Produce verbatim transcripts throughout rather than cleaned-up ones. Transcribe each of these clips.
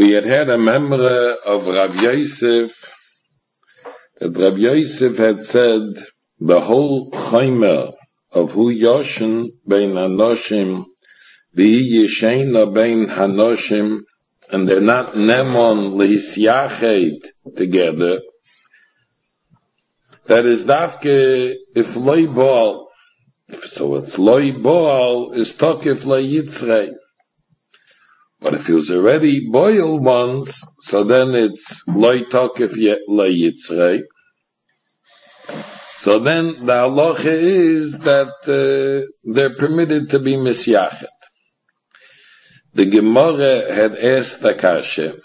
we had had a memory of Rav Yosef, that Rav Yosef had said the whole chaimer of hu yoshen bein hanoshim, v'hi yeshena bein hanoshim, and they're not nemon lehisyached together, that is dafke if loy boal, so it's loy boal is tokef loy yitzrei. But if he was already boiled once, so then it's loy tokef loy yitzrei. So then the halacha is that uh, they're permitted to be misyachet. The Gemara had asked the kasha.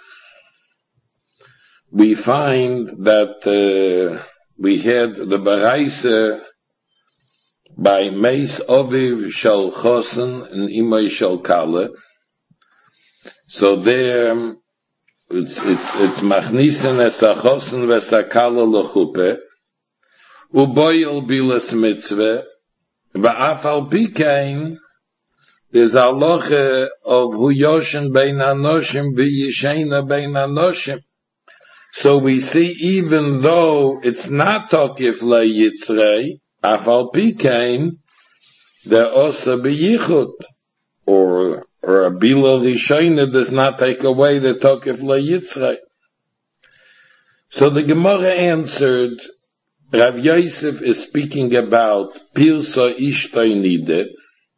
We find that uh, we had the baraisa by Meis Oviv Shal Chosen and Imay Shal Kale. So there, it's it's it's machnisen es a Chosen ves a Kale lechupe, uboyel bilas mitzvah, va'af al pikein. There's a halacha of hu yoshen bein hanoshim v'yishena bein hanoshim. So we see, even though it's not tokif le yitzrei, afal pikein, there also be yichud, or or a bila rishona does not take away the tokif le yitzrei. So the Gemara answered, Rav Yosef is speaking about pirsa ishtay nide.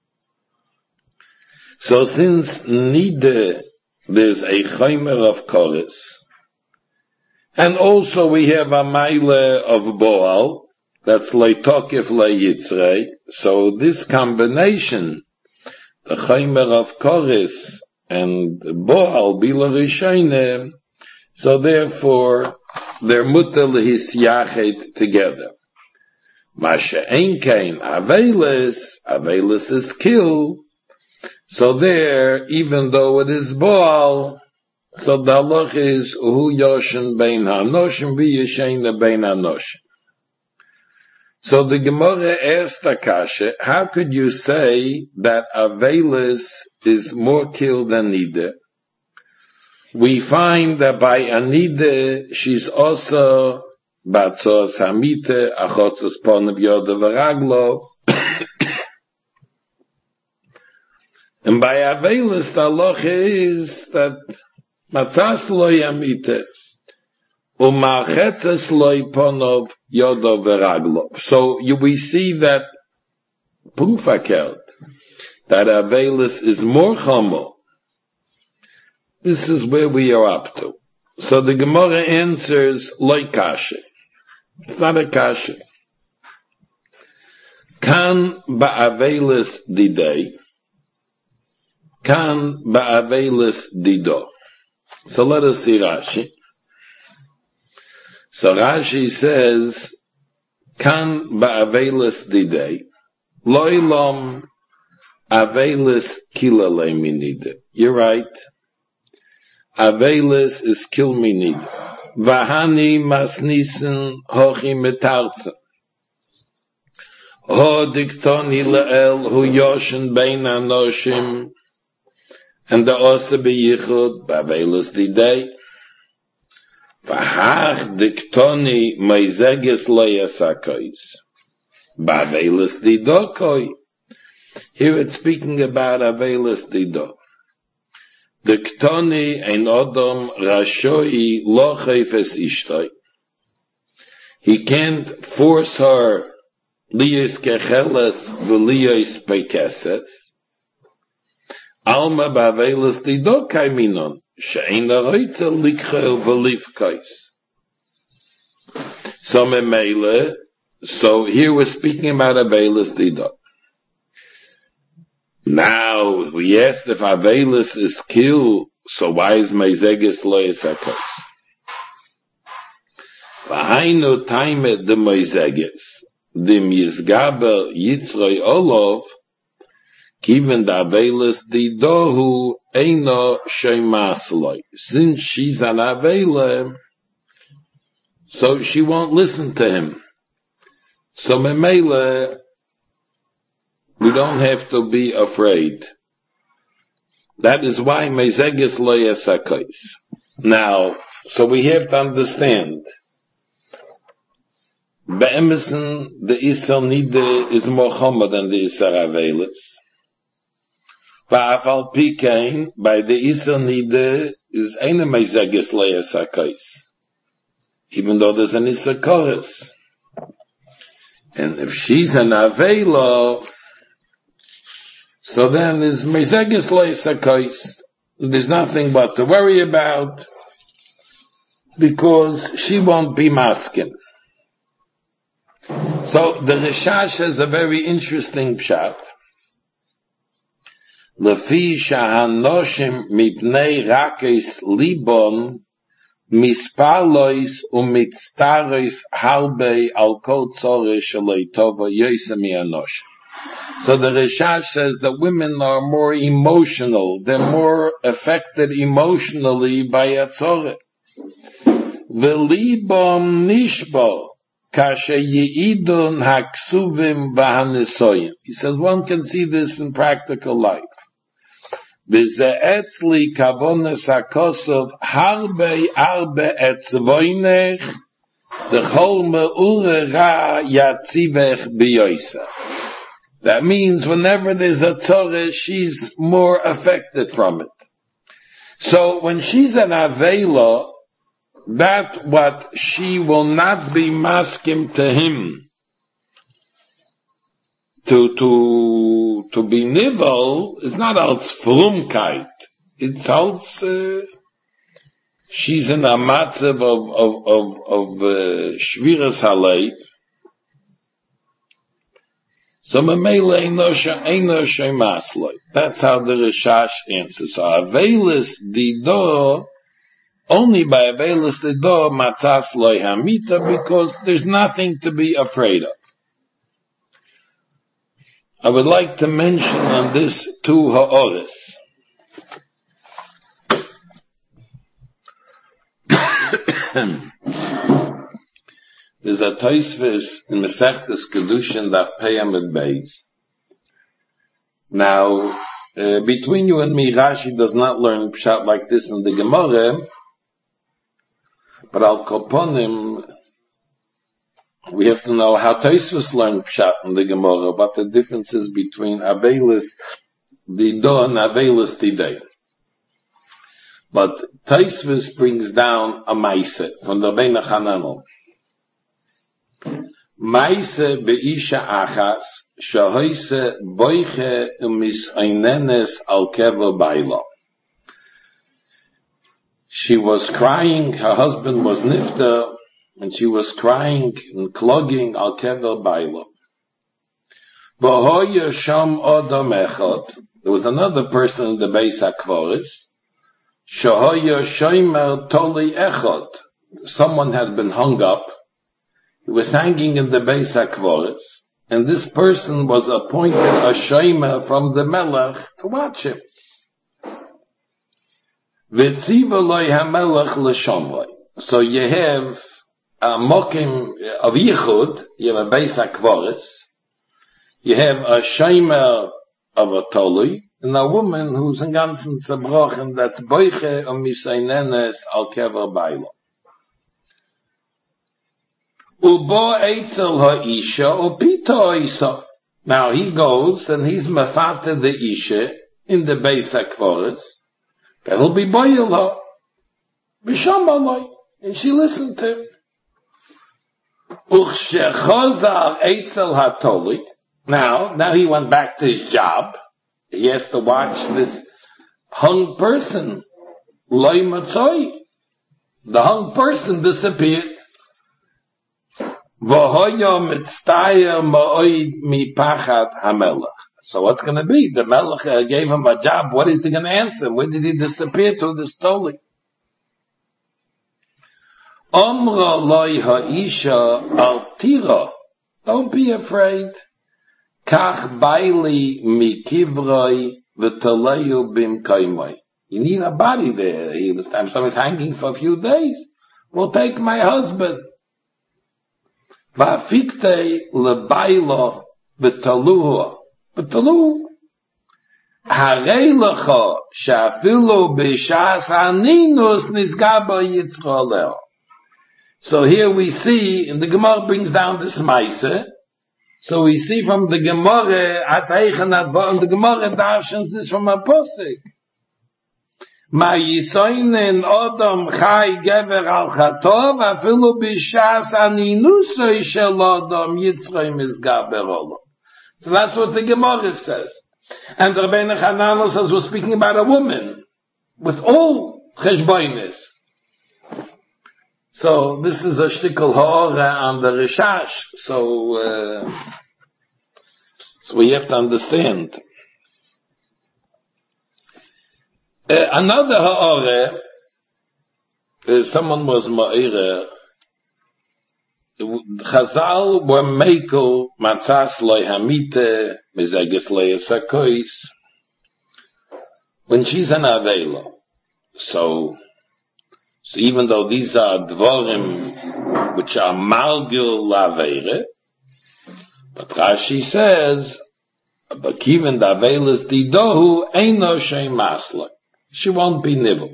So since nide, there's a chaimer of koris, and also we have a maile of boal, that's leitokif leyitzrei. So this combination, the chaimer of koris and boal bila rishayne, so therefore they're mutter lehisyachet together. Masha ein kain avelis, avelis is kill. So there, even though it is boal, so the halach is hu yoshen bein hanoshim v'yeshena bein hanoshim. So the Gemara asked the kasha, how could you say that avelis is more killed than nida? We find that by anida, she's also batzos hamite, achotzos ponav yoda v'raglo. And by avelis, the halacha is that matzas lo yamite, u'machetzes lo ponov yodo v'raglo. So you, we see that pufakelt, that avelis is more chomo. This is where we are up to. So the Gemara answers loy kasha. It's not a kasha. Kan ba'avelis didei. Kan ba'avelis dido. So let us see Rashi. So Rashi says, Kan ba'avelis didei, loilom avelis kilale minide. You're right. Avelis is kil minide. Vahani masnisen hochi metarza. Ho diktoni leel hu yoshen bein anoshim. And the also be yichud ba'avelis didei. V'hach diktoni meizeges loyasakois. Ba'avelis didokoi. Here it's speaking about avelis dido. Diktoni ein odom rashoi lo chayfes ishtoi. He can't force her liyos kecheles v'liyos pekeses. Alma ba'avelis didokai minon. She'ena roitza likchel v'livkais. So memele, so here we're speaking about avelis dido. Now, we asked if avelis is killed, so why is meizeges lo yisakos? V'hainu taimet de meizeges, dim yizgaber yitzroi olov, kiven da avelis didohu eino sheimasloi. Since she's an avela, so she won't listen to him. So memele, we don't have to be afraid. That is why meizeges lo yasakos. Now, so we have to understand, Be'emesen, the Isser Nide is more chomer than the Isser Avelis. Va'afal Pikein, by the Isser Nide, is eine Meizeges Leia Sakais. Even though there's an Isser Kores. And if she's an Avela, so then there's Meizeges Leia Sakais. There's nothing but to worry about, because she won't be masking. So the Rishash has a very interesting pshat. Lefi shahanoshim mipnei rakes libon mispalois umitztarois halbei al kol tzore shalei tova yosemi anoshim. So the Rishash says that women are more emotional. They're more affected emotionally by a tzore. Velibom nishbo. Kashe Yeidun Haksuvim Vahanisoyim. He says one can see this in practical life. V'ze'etzli kavones hakosov harbe arbe etzvoinech dechol me'ure ra yatzivech biyoisa. That means whenever there's a tzorah, she's more affected from it. So when she's an avela, that what she will not be maskim to him to to to be nivel is not als frumkeit. It's als uh, she's in a matzav of of of of uh, shviras halei. So memele enosha enosha masloi. That's how the Rishash answers. So avelis dido. Only by Avelis the door matzas loy hamita, because there's nothing to be afraid of. I would like to mention on this two ha'oris. There's a Tosfos in Masechtas Kedushin Daf Peyamid Beis. Now, uh, between you and me, Rashi does not learn pshat like this in the Gemara. But al koponim, we have to know how Tosfos learned pshat in the Gemara, what the differences between Avelis Dido and Avelis Didei. But Tosfos brings down a Maise from the Beina Chananel. Maise be'isha achas shahoise boiche umisainenes al kevo baila. She was crying, her husband was nifta, and she was crying and clogging al kever baila. V'hoya sham odom echad. There was another person in the Beis HaKvoros. Shahoya shomer toli echad. Someone had been hung up. He was hanging in the Beis HaKvoros, and this person was appointed a shomer from the Melech to watch him. So you have a mokim of Yichud, you have a Beis HaKvoros, you have a shomer of a toli, and a woman who's in ganzen zerbrochen, that's boiche um misainenes al kever baila. Ubo eitzel ha'isha upito isa. Now he goes and he's mafate the isha in the Beis HaKvoros. That'll be boil her. B'shamaloi. And she listened to him. Uchshechozar eitzel hatoli. Now, now he went back to his job. He has to watch this hung person. Loi matzoi. The hung person disappeared. V'hoyo mitztayer ma'oid mi pachat hamelech. So what's going to be? The Melech uh, gave him a job. What is he going to answer? Where did he disappear to? The stoli. Omra loy ha'isha al tira. Don't be afraid. Kach baili mi kivroi v'taleyu bim kaimoi. You need a body there. He was, I'm sorry, hanging for a few days. We'll take my husband. Va'fikte lebailo v'taluhu. V'taluhu. Harei lecha she'afilu b'shas haninus nisga bo yitzro leo. So here we see, and the Gemara brings down this Maise. So we see from the Gemara, Ataychen Advar, the Gemara darshans this from a posik. Ma yisoinen odom chai gever al chatov, afilu b'shas aninusoi shel odom yitzroi mizgaber olo. So that's what the Gemara says. And the Rabbeinu Hananel says we're speaking about a woman with all cheshbonis. So this is a shtickle ha'ora on the Rishash. So, uh, so we have to understand. Uh, another ha'ora, uh, someone was ma'ira, Chazal were mekel matzas loy hamite, mizeges loy sakois, when she's an avela. So, So even though these are dvorim which are malgil lavere, but Rashi says, but even the avelas didohu eino shem masla. She won't be nivel.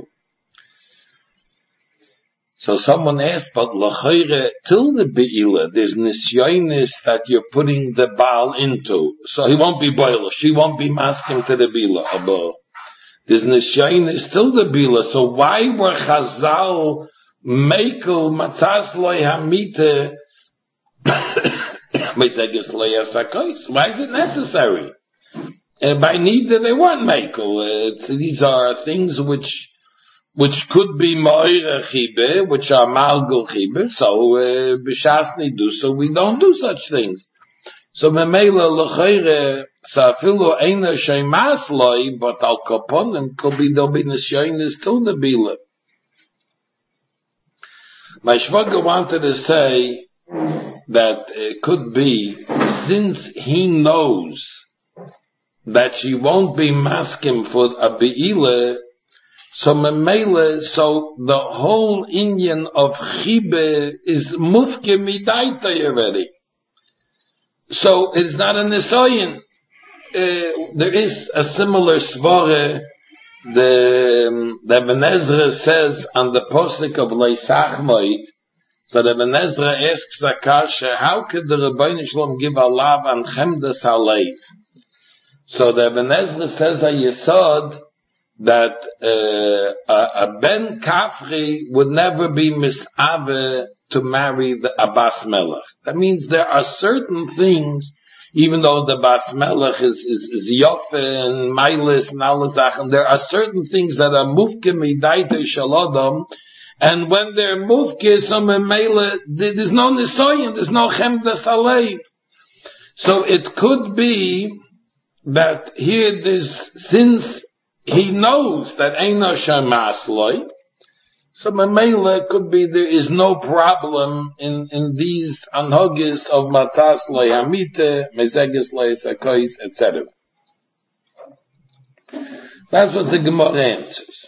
So someone asked, but lachayre till the beila, there's nisyonis that you're putting the baal into, so he won't be boiler. She won't be masking to the bila above. There's nishayin still the bila. So why were Chazal mekel matzas loy hamite mizeges loy sakois? Why is it necessary? Uh, by need they weren't mekel. Uh, these are things which which could be moira chibe, which are malgul chibe. So uh, b'shas do. So we don't do such things. So memela lechayre. So afilu eina sheimas loy, but al kaponim could be there'll be nisyonis till the bila. My shvaga wanted to say that it could be, since he knows that she won't be maskim for a beila, so memela, so the whole Indian of chibe is mufke midaita already. So it's not a nisoyin. Uh, there is a similar svara. The um, the Ibn Ezra says on the posik of Leisach Moed. So the Ibn Ezra asks Akasha, how could the Rebbeinu Shalom give a lav on Chemdas Halev? So the Ibn Ezra says a yesod that uh, a, a ben kafri would never be misave to marry the Abbas Melech. That means there are certain things. Even though the Bas Melech is, is, is Yofe and Mailis and all Sachen, there are certain things that are Mufke Midaita Shalodom, and when they're Mufke, some Meile, there's no Nisoyin, there's no Chemdas Alev. So it could be that here there's, since he knows that Eino Shamas Loi, so Mamela could be there is no problem in, in these anhogis of matzas loy hamite, mezeges loy sakois, et cetera. That's what the Gemara answers.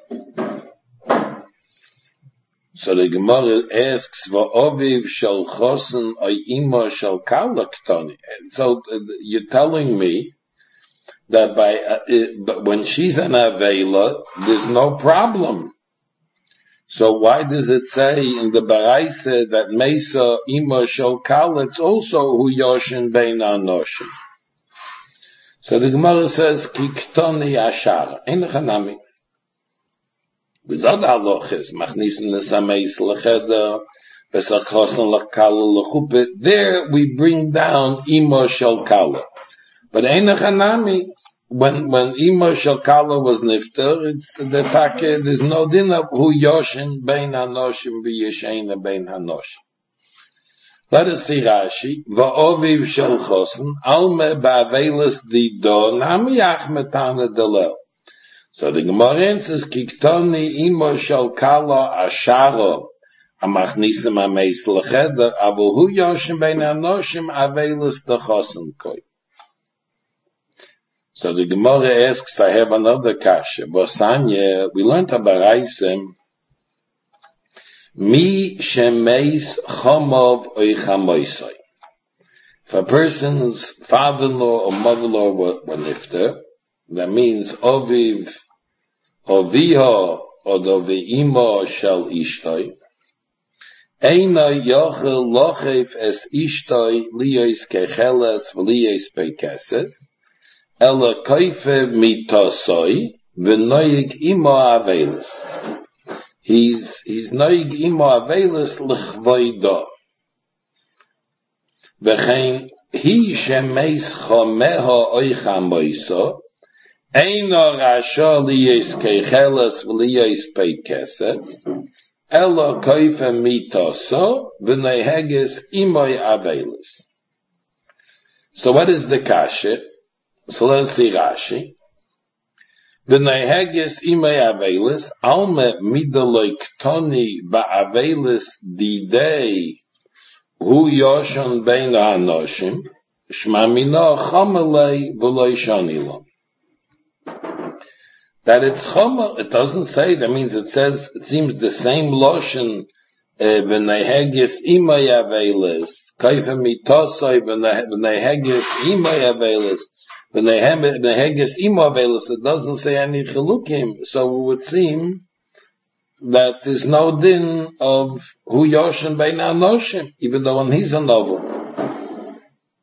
So the Gemara asks, "Va'oviv shel chosen oy imo shel kala ktoni." So uh, you're telling me that by uh, it, when she's an avela, there's no problem. So why does it say in the Baraise that Mesa Ima Shel Kal, it's also Hu Yoshin Bein Anoshim? So the Gemara says, Ki Ktoni Ashar, Ein Chanami. V'zad Aloches, Machnisin Nesameis Lecheder, Besach Chosen Lechkala Lechupe. There we bring down Ima Shel Kal. But Ein Chanami, When when Ima Shalkala was nifter, it's the packet. There's no din of who Yoshin bein hanoshim v'yeshena bein hanoshim. Let us see Rashi. Va'oviv shel chosen alme ba'avelas dido nami achmetana delel. So the Gemara answers kiktoni Ima Shalkala asharo amachnisim ameis lecheder avu hu Yoshin bein hanoshim avelas the chosen koi. So the Gemara asks, I have another kasha. Bosanya, we learned about Raisem, Mi shemeis chomov oy chamoisoi. If a person's father-in-law or mother-in-law were, were nifter, that means Oviv, Oviha, or Ve'ima shel Ishtoi, Eina yochel lochef es Ishtoi liyos kecheles v'liyos pekeses, ela koife mitosoi, v'noig ima avelis. He's, he's noig ima avelis l'chvoido. V'chein hi shemeis chomeha oicha moiso, Eina rasha liyos kecheles v'liyos pekeses, Ella koife mitoso v'neheges imoy avelis. So what is the kasha? So let's see Rashi. V'neheges imoy avelis alme midaloi ktoni ba'avelis didei hu yoshon bein ha'anoshim shma mino chomelei v'loi shonilom. That it's chomer, it doesn't say, that means it says, it seems the same lotion, v'nehegis imay avelis, kaifa mitosoi, v'nehegis imay avelis, v'nehegis imay avelis, it doesn't say any chilukim, so it would seem that there's no din of hu yoshin bein anoshim, even though when he's a novel.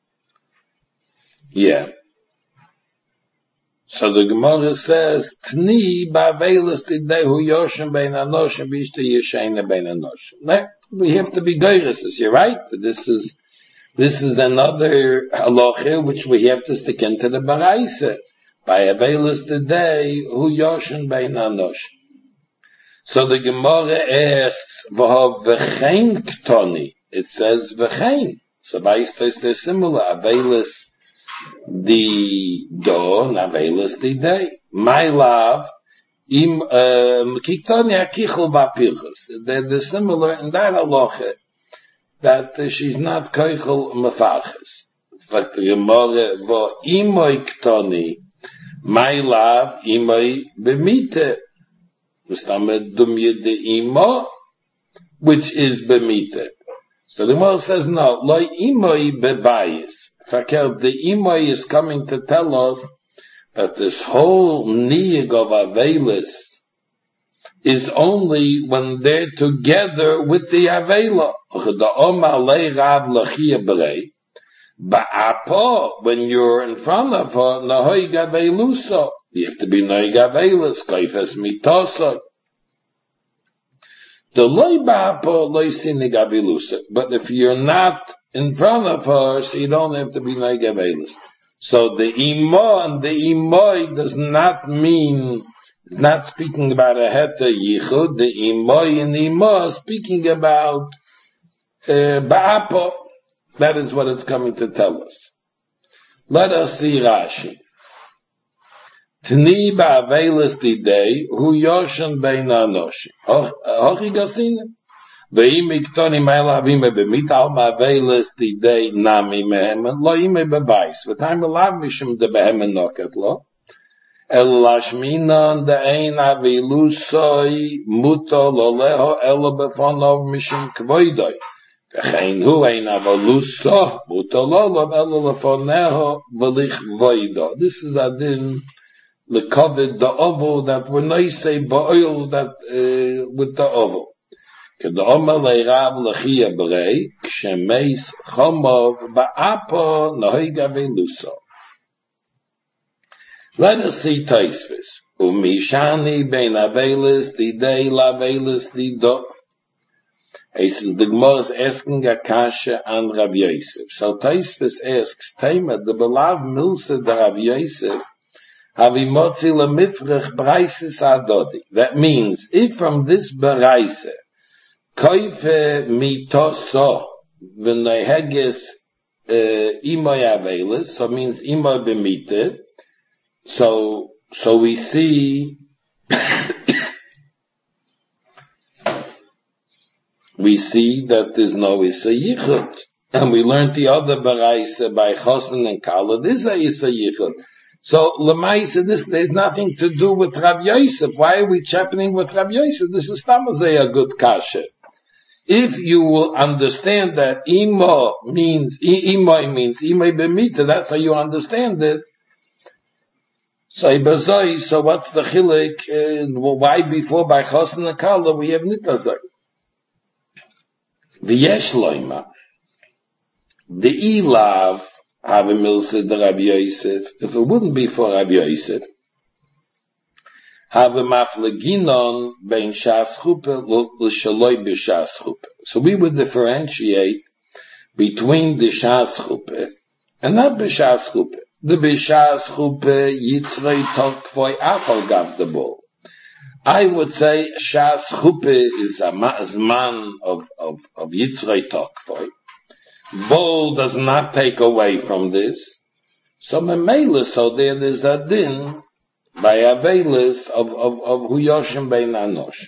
Yeah. So the Gemara says, Tni ba'avelis tidei yoshem bein anoshim v'ishta yeshena bein anoshim. No, we have to be goyrus. You're right. This is, this is another halacha which we have to stick into the baraisa. Ba'avelis tidei hu yoshem bein anoshim. So the Gemara asks, v'hav v'chein ktoni. It says v'chein. So ba'ista is similar. Avelis the do navelis the day. My love, im kiktoni akichel bapilchus. They're similar in that halacha that uh, she's not koichel mefachas. But the Gemara vo imoy ktoni, my love imoy bemite. Mustamed dumye de imo, which is bemite. So the Gemara says no, lo imoy bebayis. Fakir, the Imay is coming to tell us that this whole niyig of Avelis is only when they're together with the Avela. Ba'apo, when you're in front of her, nahoy gaveluso. You have to be nahoy gavelis, kaifes mitoso. The loy ba'apo loy sini gaveluso. But if you're not in front of her, so you don't have to be like Avelis. So the imo and the imoy does not mean, it's not speaking about a heta yichud. The imoy and the imo is speaking about uh, ba'apo. That is what it's coming to tell us. Let us see Rashi. Tni ba'avelis didei hu yoshen bein anoshim. Hochi gosine. Ve'im iktoni ma'ela avime b'mita al ma'avelis didei nami mehem lo ime b'bayis. V'tayim elav mishim de behem enoket lo. El lashminan de ein avilusoi muto lo leho elo befonov mishim kvoidoi. V'chein hu ein aviluso muto lo lo elo lefoneho v'lich voido. This is adin the covered the oval that when they say ba'oil that uh, with the oval. Kedoma leirav lechia berei kshemeis chomov ba'apo nohiga veluso. Let us see Taisvis. Umishani bein avelis didei lavelis dido. He says the Gemara is asking a kasha on Rav Yosef. So Taisvis asks, Tema the belav milsa de Rav Yosef havimotzi lemifrech braises adodi. That means if from this beraise Koife mitoso v'neheges imoy avelis, so it means imoy b'mite. So, so we see, we see that there's no Issa Yichud. And we learned the other baraisa by Chosin and Kala, this is a Issa Yichud. So, Lamaisa, this, there's nothing to do with Rav Yosef. Why are we chapping with Rav Yosef? This is Tamazay a good kasha. If you will understand that imo means, imo means, imo b'mita, that's how you understand it, So, Ibazoi, so what's the chilek? Uh, why before by Chosin and Kala we have Nitazoi? The Yesh Loima. The Ilav have a milsa the Rabbi Yosef. If it wouldn't be for Rabbi Yosef, have a mafleginon bein shas chuppah l'shaloi b'shas chuppah. So we would differentiate between the shas chuppah and not b'shas chuppah. The b'shas chuppah yitzrei tokvoi afal gav the ball. I would say shas chuppah is a zman of of of yitzrei tokvoi. Ball does not take away from this. So memela, so there is a din by avelis of of of hu yoshim bein anosh.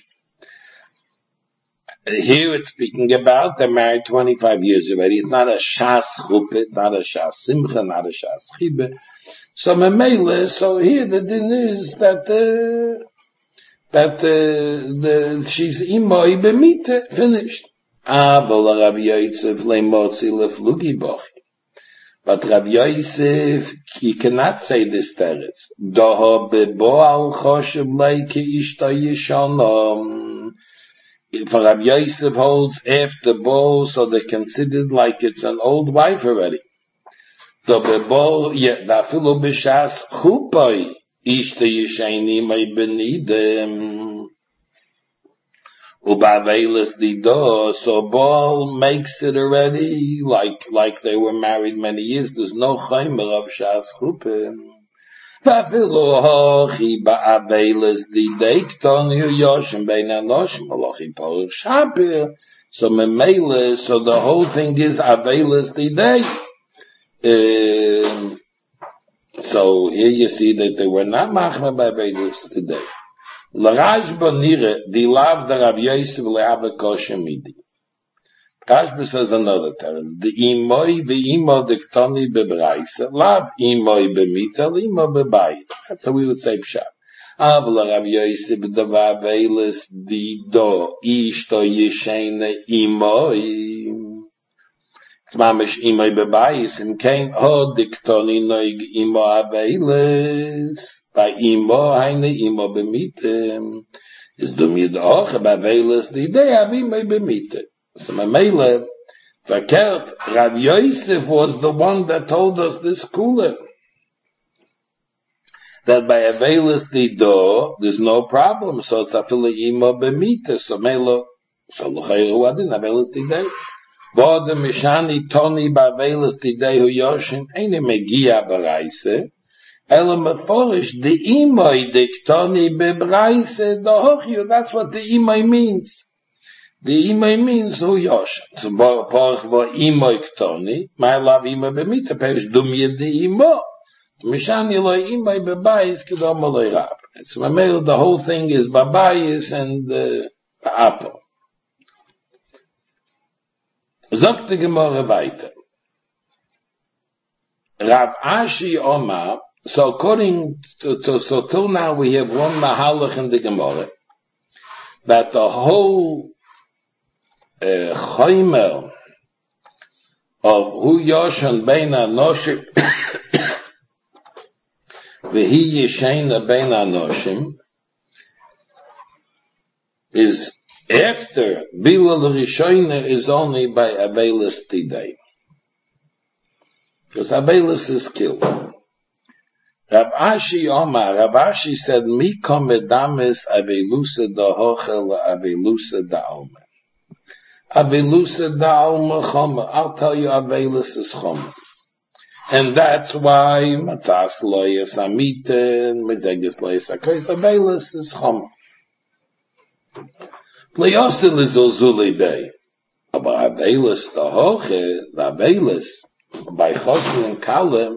Here it's speaking about they're married twenty-five years already. It's not a shas chuppah, it's not a shas simcha, not a shas chibe. So memela, so here the din is that uh, that uh, the she's imoi b'mita, finished. Ah, but Rabbi Yosef leimotzi leflugi bochi. But Rabbi Yosef, he cannot say this teretz. Doho beboal choshev leike ishta yishana. If Rabbi Yosef holds after bol, so they're considered like it's an old wife already. Do bebol, yeah, dafilu b'shas chupai ishta yishani may benidem. Ubavelis dido, so Baal makes it already like like they were married many years. There's no chaymer of shas chuppah. Vafilu hochi ba'avelis didei ktoni hu yoshim bein anoshim alochi porach shapir. So memele, so the whole thing is avelis didei. Um, so here you see that they were not machmer by avelis today. L'Rashba nire, di lav the Rav Yosef le'ava kosher midi. Rashba says another term. The imoi, the imo diktoni bebraisa, lav imoi bemita, l'imo bebayit. That's how we would say pshat. Avla Rav Yosef dava velis di do, ishto yeshene imoi. It's mamish imoi bebayis, and came ho diktoni noig imo avelis. By imo heine imo bemite is do mir doch bei veles die idee have imo bemite. So my mele verkehrt Rav Yosef was the one that told us this cooler that by a veles die do there's no problem, so it's a fille imo bemite. So mele so l'chayru wadin a veles die day vode mishani toni by veles die day hu yoshin eine megia bereise. Elam Meforish, the imoi diktoni bebraise dohochyu. That's what the imoi means. The imoi means hu yoshin. So porach vo imoi ktoni, my love imoi bemita perish dumye the imo. Mishani lo imoi bebayis kedom aloi rav. So the whole thing is babayis and uh, ba'apo. Zok the Gemara weiter. Rav Ashi Omar. So according to, to so till now we have one mahalach in the Gemara that the whole uh, chaymer of hu yoshan bein anoshim v'hi yeshena bein anoshim is after bilal rishona is only by abelis tidei, because abelis is killed. Rav Ashi Omar, Rav Ashi said, Mi komedamis avelusa da hochel avelusa da alma. Avelusa da alma choma. I'll tell you, avelus is choma. And that's why matzas loyas amiten, mezegis loyas akos, avelus is choma. Pleyosil is ozuli day. Aber avelus da hoche, the avelus, by chosin and kalem,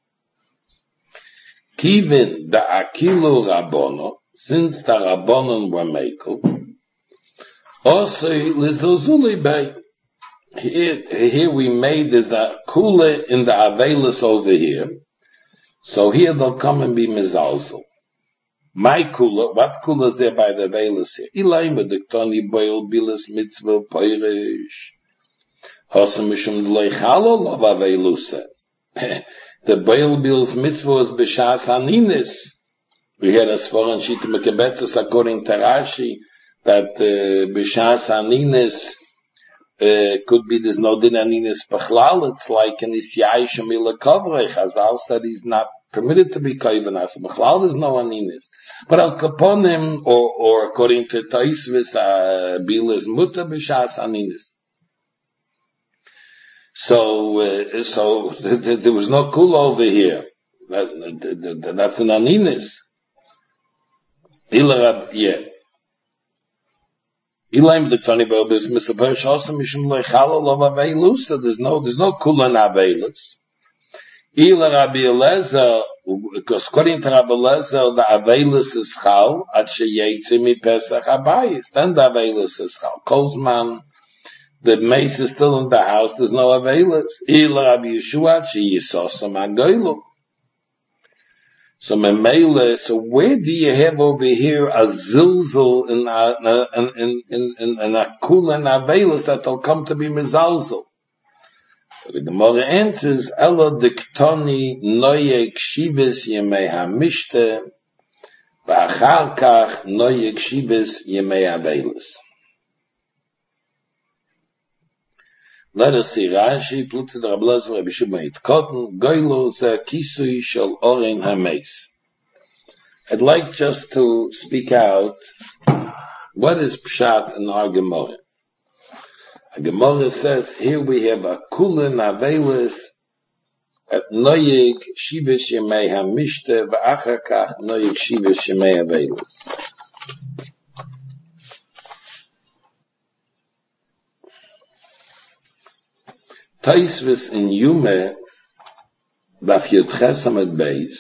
Kivin the Akilu Rabbono, since the Rabbonon were mekel, also Lizozuli Bay. Here, here we made there's a kula in the Avelis over here. So here they'll come and be mizalzel. My kula, what kula is there by the Avelis here? Ilaima diktoni boil bilis mitzvah poirish. Hosamishum leichalo lov Avelusa. the Baal Bil's mitzvah was b'shas haninis. We had a svar and shita mekebetzes according to Rashi that uh, b'shas haninis uh, could be there's no din haninis b'chlal. It's like an isyai shemila kovrei. Chazal said he's not permitted to be kovenas b'chlal. There's no haninis. But al kaponim or or according to Taisvis, uh, Bil is muta b'shas haninis. So, uh, so th- th- there was no kula over here. That, th- th- th- that's an aninis. Ilarab, yeah. Ilaim the Tony Bob is misaper shosam mishum leichalal of aveilus. So there's no, there's no kula in aveilus. Ilarab Eliezer, because according to Rabbi Eliezer, the aveilus is chal at sheyetzi mi pesach habayis. Then the aveilus is chal. Kolzman. The mace is still in the house, there's no availers. Ila Rabbi Yeshua, she yisos some agoylo. So memele, so where do you have over here a zilzal in a, in, in, in, in a kula and availers that will come to be mezalzel? So the Gemara answers, Elo diktoni noye kshivis yemei hamishte, v'achar kach noye kshivis yemei availers. Let us see Rashi, Pluto the Rabbi Rabbi Shimon Cotton, Goylo ze kisui shel oren hameis. I'd like just to speak out what is pshat in our Gemara. Our Gemara says here we have a kulin avelis at noyeg shivish yemei hamishte v'achar kach noyeg shivish yemei avelis. Taisvis in Yume, Daf Yud Chesamet Beis,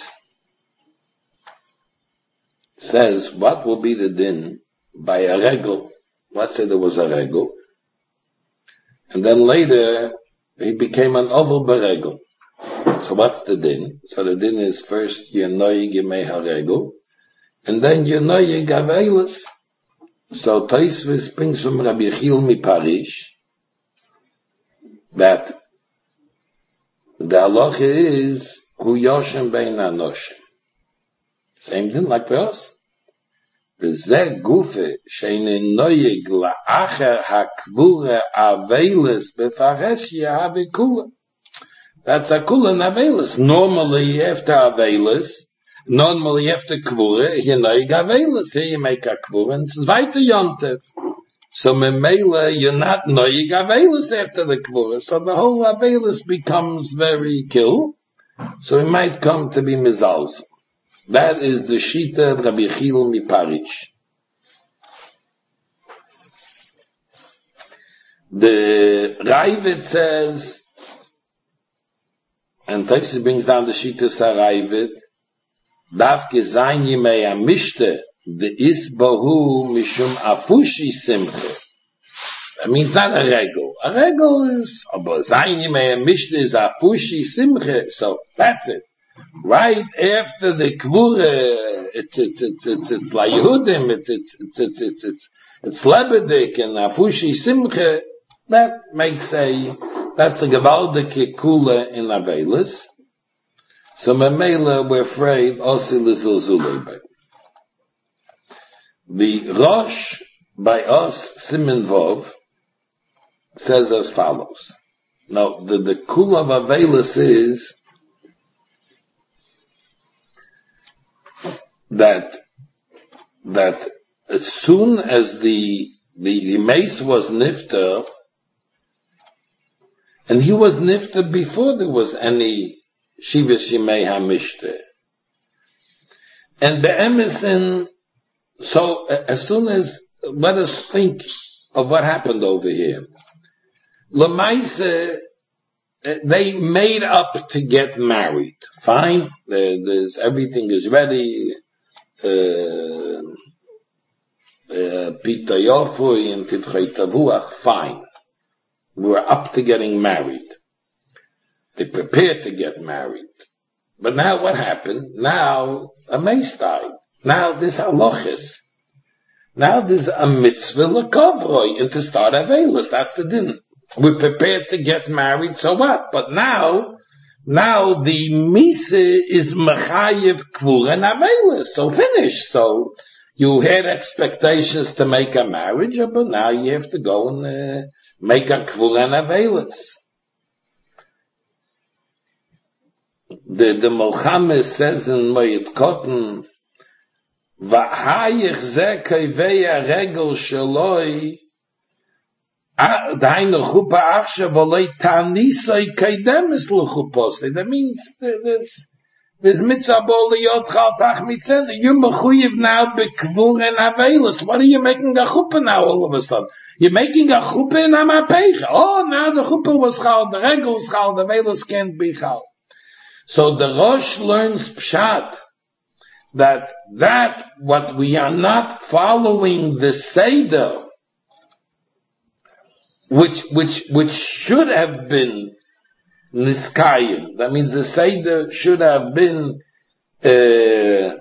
says, what will be the din by a regel? Let's say there was a regel. And then later, he became an oval beregel. So what's the din? So the din is first, Yenoyig Yemei HaRegel, and then Yenoyig Avelis. So Taisvis brings from Rabbi Yechiel Miparish, that the halacha is hu yoshem bein anoshim. Same thing like for us. V'zeh gufe she'ein noyeg la'acher hakvura avelis befaresh yehavi kula. That's a kula and avelis. Normally after avelis, normally after kvura, you noyeg avelis. Here you make a kvura and it's weiter yontev. So memela, you're not noyig avelis after the kvura. So the whole avelis becomes very kill. So it might come to be mizalz. That is the shita of Rabbi Yechiel Miparish. The Ravid says, and Taisvis brings down the shita sa Ravid, Daf gezayn yimei amishte, the is bahu mishum afushi simche. That means not a regel. A regel is, aber zayin yimei amishte is afushi simche. So that's it. Right after the kvura, it's it's it's it's it's la Yehudim, it's it's it's it's it's it's it's lebedik and afushi simche. That makes a that's a gewaldige kula in avelis. So memela we're afraid osil zilzulei. The Rosh by us Simin Vov says as follows. Now the the kula of avelis is that that as soon as the the, the mace was nifter, and he was nifter before there was any Shivas Yemei HaMishte. And the Emerson, so as soon as, let us think of what happened over here. Lamaise, they made up to get married. Fine, there, there's everything is ready. Uh, Pita Yofui and Tivchei Tavuach, fine. We were up to getting married. They prepared to get married. But now what happened? Now a mace died. Now there's halachis. Now there's a mitzvah l'kovroi, and to start avelis. That's the din. We're prepared to get married, so what? But now, Now the Mise is Mechayev Kvura and Avelis, so finished. So you had expectations to make a marriage, but now you have to go and uh, make a Kvura and Avelis. The, the Mohammed says in Moed Katan, V'hayich ze kevei regel sheloi, Dainu chupa achshav olei tanisoi keidemis l'chupos. That means there's, there's mitzvah bo liyot chaltach mitzvah. You're mechuyev now bekvur and avelis. What are you making a chupa now all of a sudden? You're making a chupa in amapecha. Oh, now the chupa was chal, the regel was chal, the avelis can't be chal. So the Rosh learns pshat, that that what we are not following the Seder, which which which should have been niskayim. That means the Seder should have been kvure,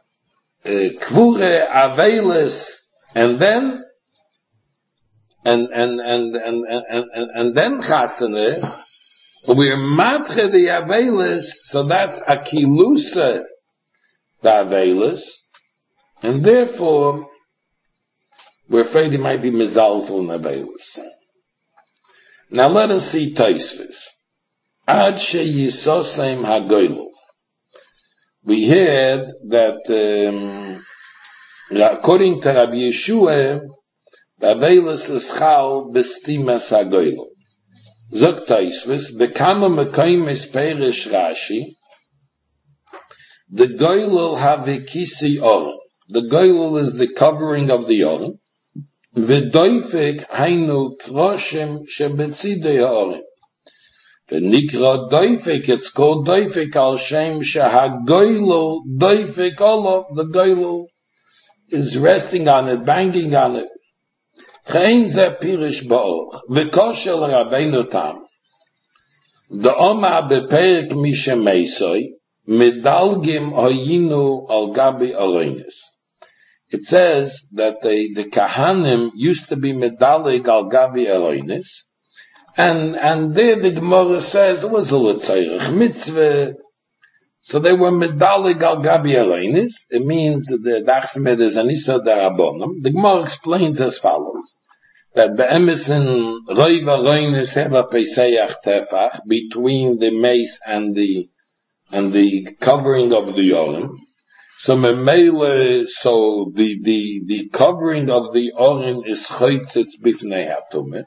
uh, uh, avelis, and then and and and and and and, and then chasane. We're matche the avelis, so that's a kilusa the avelis, and therefore we're afraid he might be mizalzel in avelis. Now let us see Tosfos. Ad sheyisosem hagoylu. We heard that um, according to Rabbi Yeshua, the avelis is chal b'stimas hagoylu. Zok Tosfos, bekama mekoim es perish Rashi, the goylul have a kisi oren. The goylul is the covering of the oren. V'doifek hainu kroshem shebetzidei oren. V'nikra doifek, it's called doifek al shem shehagoylul doifek olav. The goylul is resting on it, banging on it. Chein ze pirish ba'och. V'koshel rabbeinu tam. The oma beperek mishe meisoi. Medalgim hayinu al gabi alonis. It says that the, the Kahanim used to be medalig al gabi alonis, and and there the Gemara says it was a l'tzayich mitzvah, so they were medalig al gabi alonis. It means that the dachsmed is anisa darabonim. The Gemara explains as follows: that be'emes in roiv alonis heva pesayach tefach, between the mace and the and the covering of the Orim. So memele, so the, the, the covering of the Orim is chaytzitz bifnei hatumah.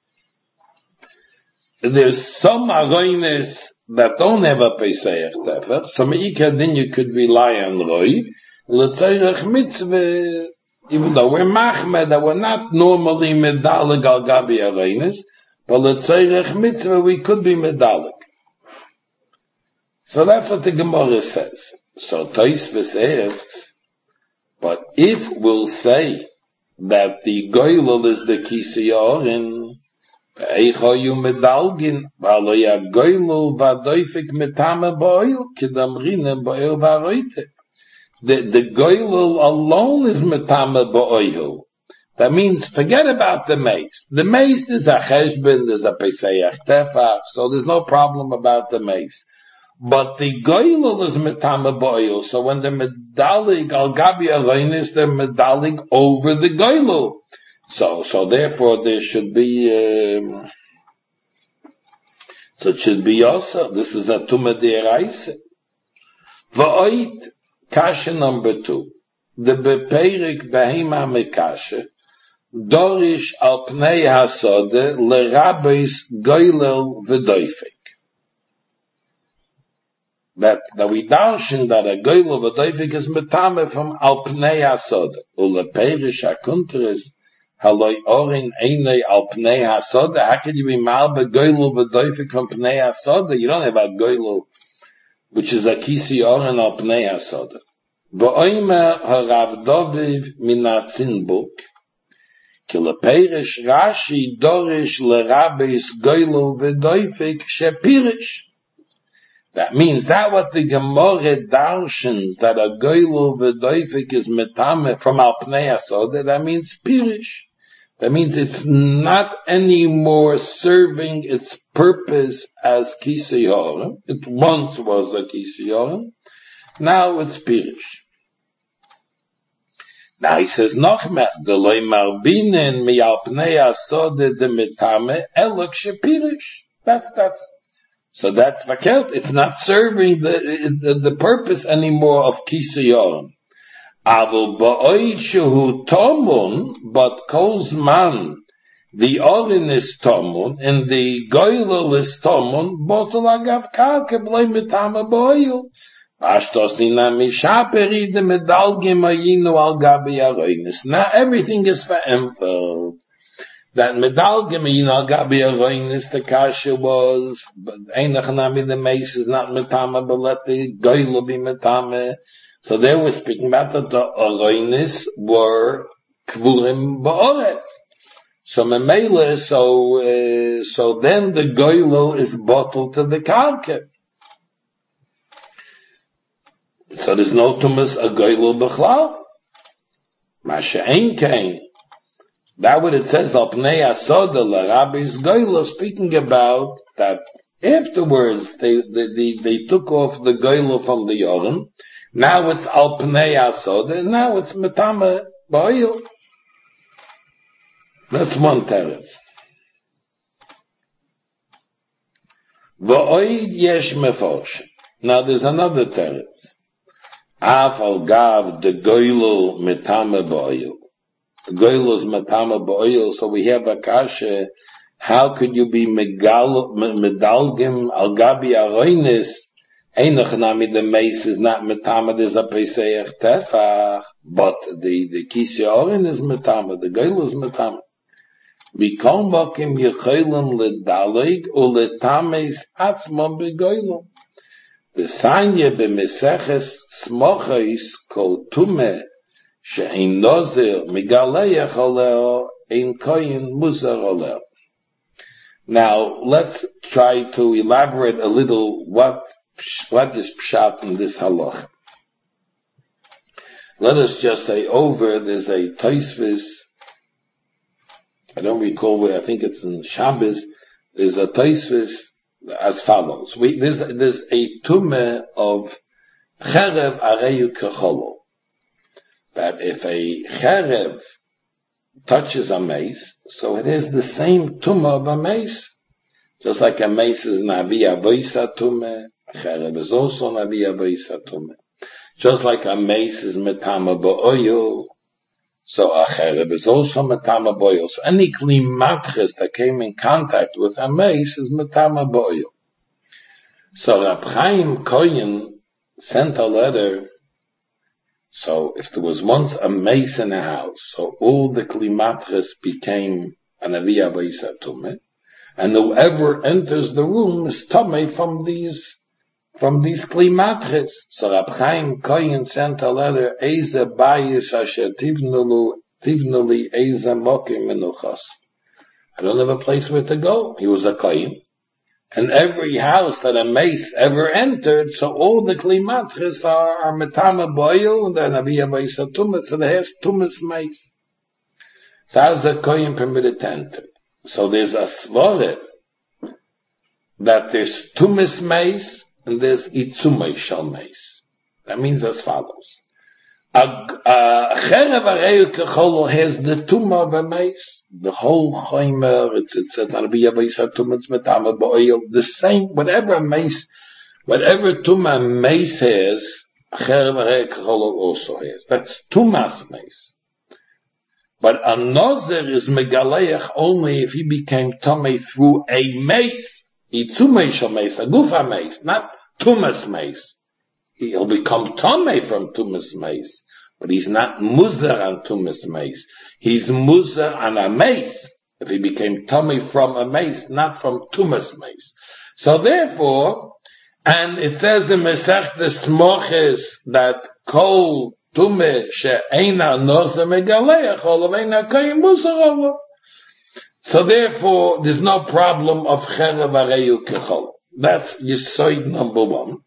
There's some aroines that don't have a Pesach Tefach, so me'ikah then you could rely on Roi, l'tzorech mitzvah, even though we're machmed, that we're not normally medalig al gabi aroines, but l'tzorech mitzvah we could be medalig. So that's what the Gemara says. So Tosfos asks, but if we'll say that the goylul is the kisiyorin, eichayu medalgin, v'aloya goylul v'adoifik metame ba'oil, k'damrine ba'oil v'aroite. The, the goylul alone is metame ba'oil. That means forget about the mace. The mace is a cheshbon, there's a pesayach tefach, so there's no problem about the mace. But the goylul is metame ba'oil, so when they're medalig al gabi aronis, they're medalig over the goylul. So, so therefore there should be, um, so it should be also, this is a tumah de'eraisa. Va'oit, kasha number two. The beperik behema mekasha, dorish al pnei hasode, lerabes goylel v'doifik. That, that we darshan that a goylel v'doifik is metame from al pnei hasode. Ule perish hakunteres, haloi orin einei al pnei hasode. How can you be malbe goylel v'doifik from pnei hasode? You don't have a goylel, which is a kisi orin al pnei hasode. V'oimer harav Doviv minatzin ki leperish Rashi dorish lerabes goylel v'doifik shepirish. That means that what the Gemara darshans, that a goylul v'doifik is metame from al pnei hasode, that means pirish. That means it's not anymore serving its purpose as Kisei Horim. It once was a Kisei Horim. Now it's Pirish. Now he says, Nochmer, Deloi Marbinen mi alpnei asode de mitame elok shepirish. That's, that's, so that's vakelt. It's not serving the, the, the purpose anymore of Kisei Horim. Aval ba'oid shehu tomun, but kol's man, the orin is tomun, and the goylel is tomun, botel agav karke blei mitame ba'oil. Ashtos nina mishaperi de medalgim ayinu al gabi aroinis. Now everything is for emphel. That medalgim ayinu al gabi aroinis, the kasha was, but einach nami the mace is not mitame, but let the goylel be mitame. So they were speaking about that the Oroinis were Kvurim Ba'oret. So Memele, so, uh, so then the Goylo is bottled to the Karke. So there's no Tumas a Goylo B'chlal. Masha Ein Kain. That what it says, Alpnei Asoda Rabbi's Goylo, speaking about that afterwards they, they, they, they took off the Goylo from the Yorim. Now it's al pnei asoda, and now it's metame ba'oil. That's one teretz. V'oid yesh meforsh. Now there's another teretz. Af al gav de goylo metame ba'oil. The goylo is metame ba'oil, so we have a kasha. How could you be megal, medalgim al gabi aroinis? Einach nami the mace is not metama, there's a peseach tefach, but the, the Kisei Horim is metama, the goylo is metama. B'kol mokim yecholim ledalig uletames atzmon begoylo. V'sanya b'meseches smochais kol tume she'ein nozer megaleach oleo ein koyin muzar oleo. Now, let's try to elaborate a little what What is pshat in this halach? Let us just say over, there's a Tosfos, I don't recall where, I think it's in Shabbos, there's a Tosfos as follows. We, there's, there's a tumah of cherev areyu kecholo. That if a cherev touches a mace, so it is the same tumah of a mace. Just like a mace is navi avoisa tumah, cherev is also navi avoisa tumah. Just like a mace is metama ba'oil, so a cherev is also metama ba'oil. So any kli matches that came in contact with a mace is metama ba'oil. So Rab Chaim Kohen sent a letter. So if there was once a mace in a house, so all the kli matches became an avi avoisa tumah, and whoever enters the room is tumah from these from these kli matches. So Rab Chaim Kohen sent a letter, Eze bayis asher tivnulu, tivnuli eze mokim menuchas. I don't have a place where to go. He was a Kohen. And every house that a mace ever entered, so all the kli matches are, are metama boil, and then aviyah avoisa tumah, so they have tumas mace. So how's a Kohen permitted to enter? So there's a svara that there's tumas mace, and there's itzumay shal mace. That means as follows. A cherev areyu kecholo has the tumah of a mace. The whole chaymer, it's, it's, it's, not be avoisa tumah, it's metama ba'oil. The same, whatever a mace, whatever tumah mace has, cherev areyu kecholo also has. That's tumas mace. But a nozer is megaleach only if he became tumah through a mace. Itzumay shal mace, a gufa mace, not tumas mace. He'll become tumah from tumas mace, but he's not muzar on tumas mace. He's muzar on a mace if he became tumah from a mace, not from tumas mace. So therefore, and it says in Masechtas Moches that kol tumah she'eina nozer megaleach olav eina koyin muzar olav. So therefore, there's no problem of cherev areyu kechol. That's Yesod number one.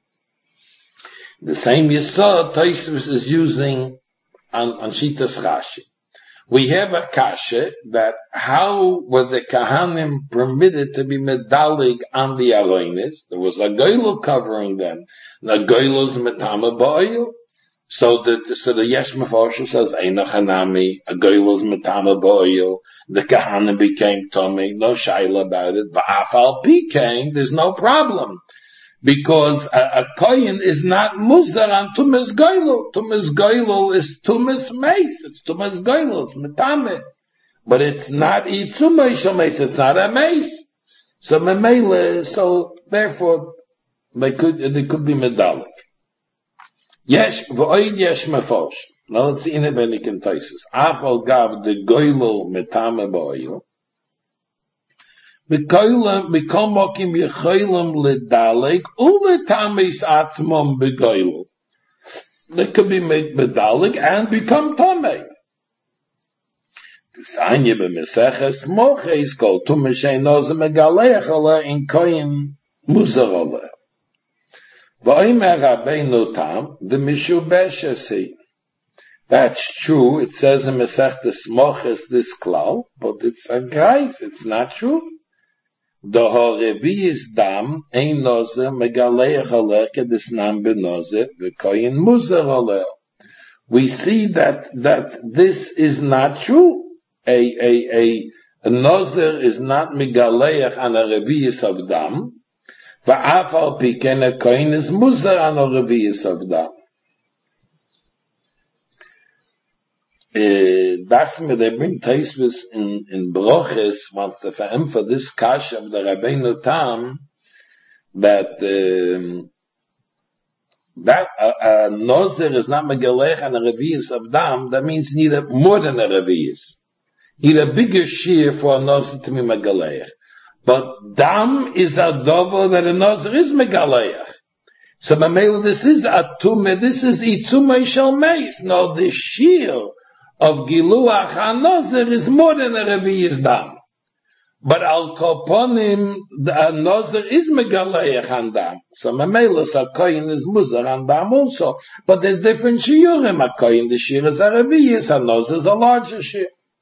The same Yesod Tosfos is using on, on Shitas Rashi. We have a kasha that how were the Kahanim permitted to be medalig on the Aroinis? There was a goylo covering them. The goylo's metama ba'oil. So the, so the Yesh Meforsha says, Eina Hanami, a goylo's metama ba'oil. The Kahanim became Tomei, no shaila about it. Va'afal Pikain, there's no problem. Because a, a kohen is not muzar on tumas goylo. Tumas goylo is tumas mace. It's tumas goylo. It's metame. But it's not itzumay shel mace. It's not a mace. So memele, so therefore, they could, they could be medalik. Yesh, v'oid yesh mefosh. Now let's see in the Benikin Taisus. Afal gav the goylo metame ba'oil. Bekoilem, bekomokim yechoilem ledaleg, uletamis atzmom begoilo. They could be made medalig and become tamei. Tisanya b'meseches moches kol tumeshay noze megaleach ale in koyin muzar ale. V'oimer rabbeinu tam, the mishubeshesi. That's true, it says in Mesechtes Moches this klal, but it's a greis, it's not true. The horevi's dam ein noze megaleach aleh kedisnam benoze v'koyin muzar aleh. We see that that this is not true. A a a, a nozer is not megaleach on a revi'is of dam. Va'afal piken a koyin is muzar on a revi'is of dam. Uh, that's me, they bring Taisvis in, in Broches, once the Fa'im for this kash of the Rabbeinu Tam, that, um, that, a uh, uh, Nozer is not Megalech and a Revi'is of Dam, that means need a, more than a Revi'is. Need a bigger shear for a Nozer to be Megalech. But Dam is a dovo that a Nozer is Megalech. So Mamela, this is Atume, this is Itzumay Shal Meis. No, the shear of Giluach HaNozer is more than a Revi'is Dam. But Al Koponim, the Nozer is Megaleach Han Dam. So Mamelos, a Koyin is Muzar Han Dam also. But there's different Shiurim. A Koyin, the Shir is a Revi'is, a Nozer is a larger Shir.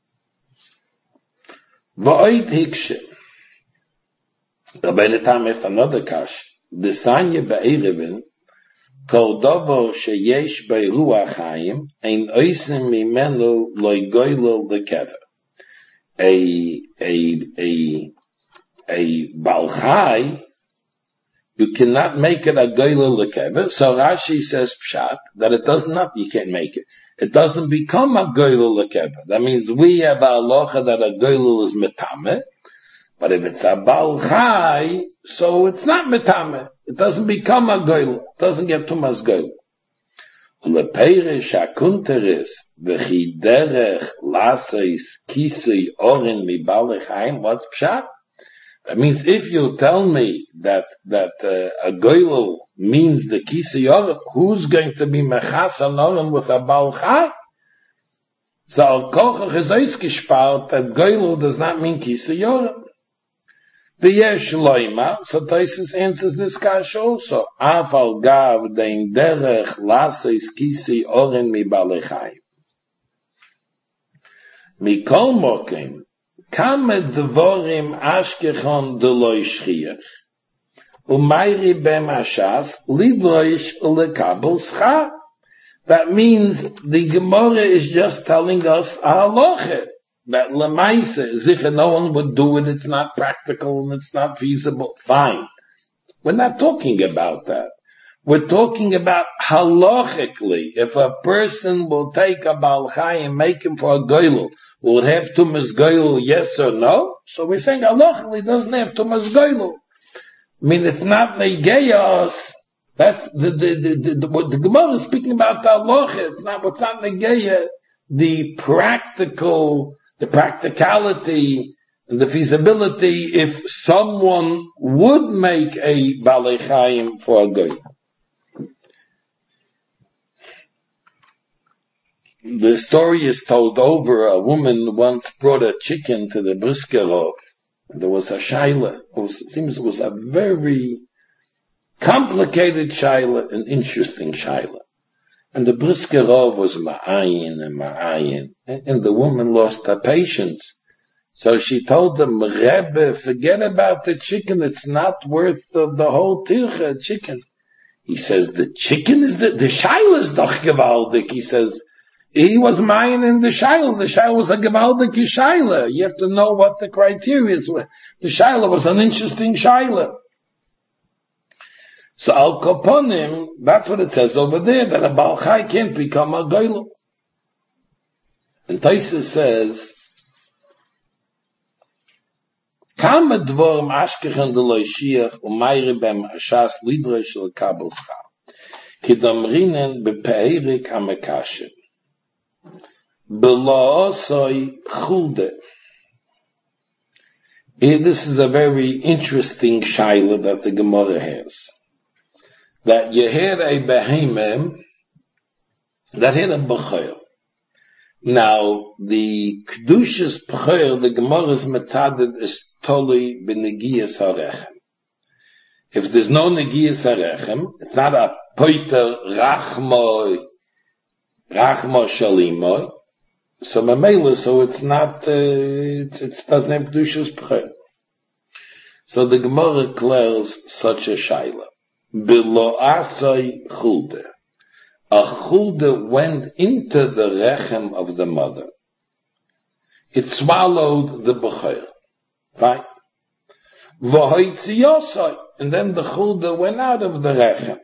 V'oid Hikshe. Rabbeinu Tam has another kash. The Sanya Be'erevin, Kol dovo sheyesh beiruach hayim, ein oisim mimenu loy goylo lekever. A, a, a, a balchai, you cannot make it a goylo lekever. So Rashi says pshat, that it does not, you can't make it. It doesn't become a goylo lekever. That means we have a halacha that a goylo is metame, but if it's a balchai, so it's not metame. It doesn't become a goyl. It doesn't get too much goyl. Ulepeiresh hakunteres v'chi derech laseis kisei orin mi balechayim. What's pshat? That means if you tell me that that uh, a goyl means the kisei orin, who's going to be mechas anonim with a balchay? So al kochach is ausgespart that goyl does not mean kisei orin. The Yesh Loima, so Taisus answers this kash also. Afal gav dein derech laseis kisi oren mi balechayim. Mikol mokim, kamed dvorim ashkechon deloi shchiach. Umayri bem ashas, lidroish lekabel schar. That means the Gemara is just telling us a halacha. That lemaise, zicha, no one would do it, it's not practical and it's not feasible. Fine. We're not talking about that. We're talking about halachically, if a person will take a balchai and make him for a goyl, will it have tumas goyl, yes or no? So we're saying halachically doesn't have tumas goyl. I mean, it's not negeyos. That's the, the, the, the, the, what the Gemara is speaking about the halacha. It's not, what's not negeya, the practical, the practicality, and the feasibility if someone would make a balei chayim for a goy. The story is told over. A woman once brought a chicken to the briskerov. There was a shaila. It, was, it seems it was a very complicated shaila, an interesting shaila. And the Brisker Rov was ma'ayin and ma'ayin. And the woman lost her patience. So she told him, Rebbe, forget about the chicken. It's not worth the, the whole tircha chicken. He says, the chicken is the, the shaila is doch gewaldig. He says, he was mine in the shaila. The shaila was a gewaldig shaila. You have to know what the criteria is. The shaila was an interesting shaila. So al koponim, that's what it says over there, that a Baal Chai can't become a goylo. And Taisa says, Kam dvorm ashkechen de loishiach umayre bem ashas lidrosh lekabel schal. Kidamrinen bepeirik hamekashem. Belo soy chulde. This is a very interesting shaila that the Gemara has. That you had a behemah that had a b'chayr. Now, the Kedushas b'chayr, the Gemara's metzadet is totally b'negiyas harechem. If there's no negiyas harechem, it's not a poiter rachmoi, rachmo shalimoy, so mamela, so it's not, uh, it, it doesn't have Kedushas b'chayr. So the Gemara declares such a shaila. Below asay chulde. A chulde went into the rechem of the mother. It swallowed the b'chayr. Right? V'hoitzi yosay. And then the chulde went out of the rechem.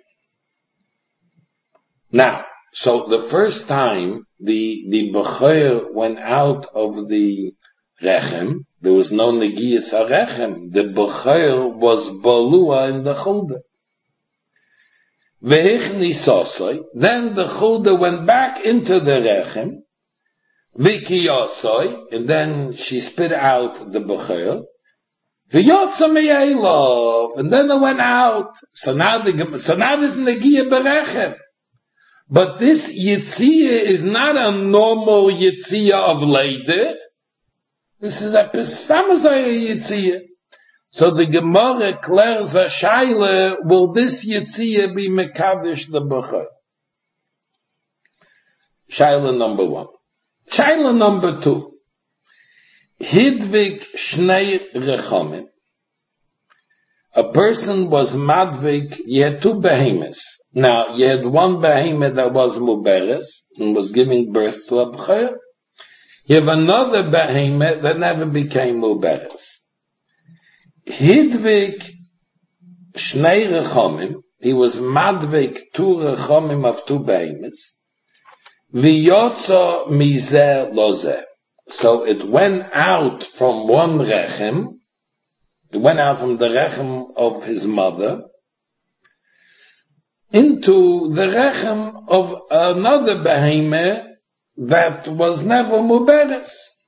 Now, so the first time the, the b'chayr went out of the rechem, there was no negiyas harechem. The b'chayr was balua in the chulde. Then the chulda went back into the rechem, vikiyosoi, and then she spit out the b'chayr, v'yotza and then it went out. So now the so now there's negiya berechem, but this yitziyah is not a normal yitziyah of leide. This is a pesamazaya yitziyah. So the Gemara declares a shaila, will this Yitziyah be mekadosh the b'chayr? Shaila number one. Shaila number two. Hidvik shnei rechamim. A person was madvik, you had two behemoths. Now, you had one behemoth that was muberes, and was giving birth to a b'chayr. You have another behemoth that never became muberes. Hidvik shnei rechamim, he was madvik two rechamim of two behemoths, v'yotza mizeh lozeh. So it went out from one rechem, it went out from the rechem of his mother, into the rechem of another behemoth that was never muberes.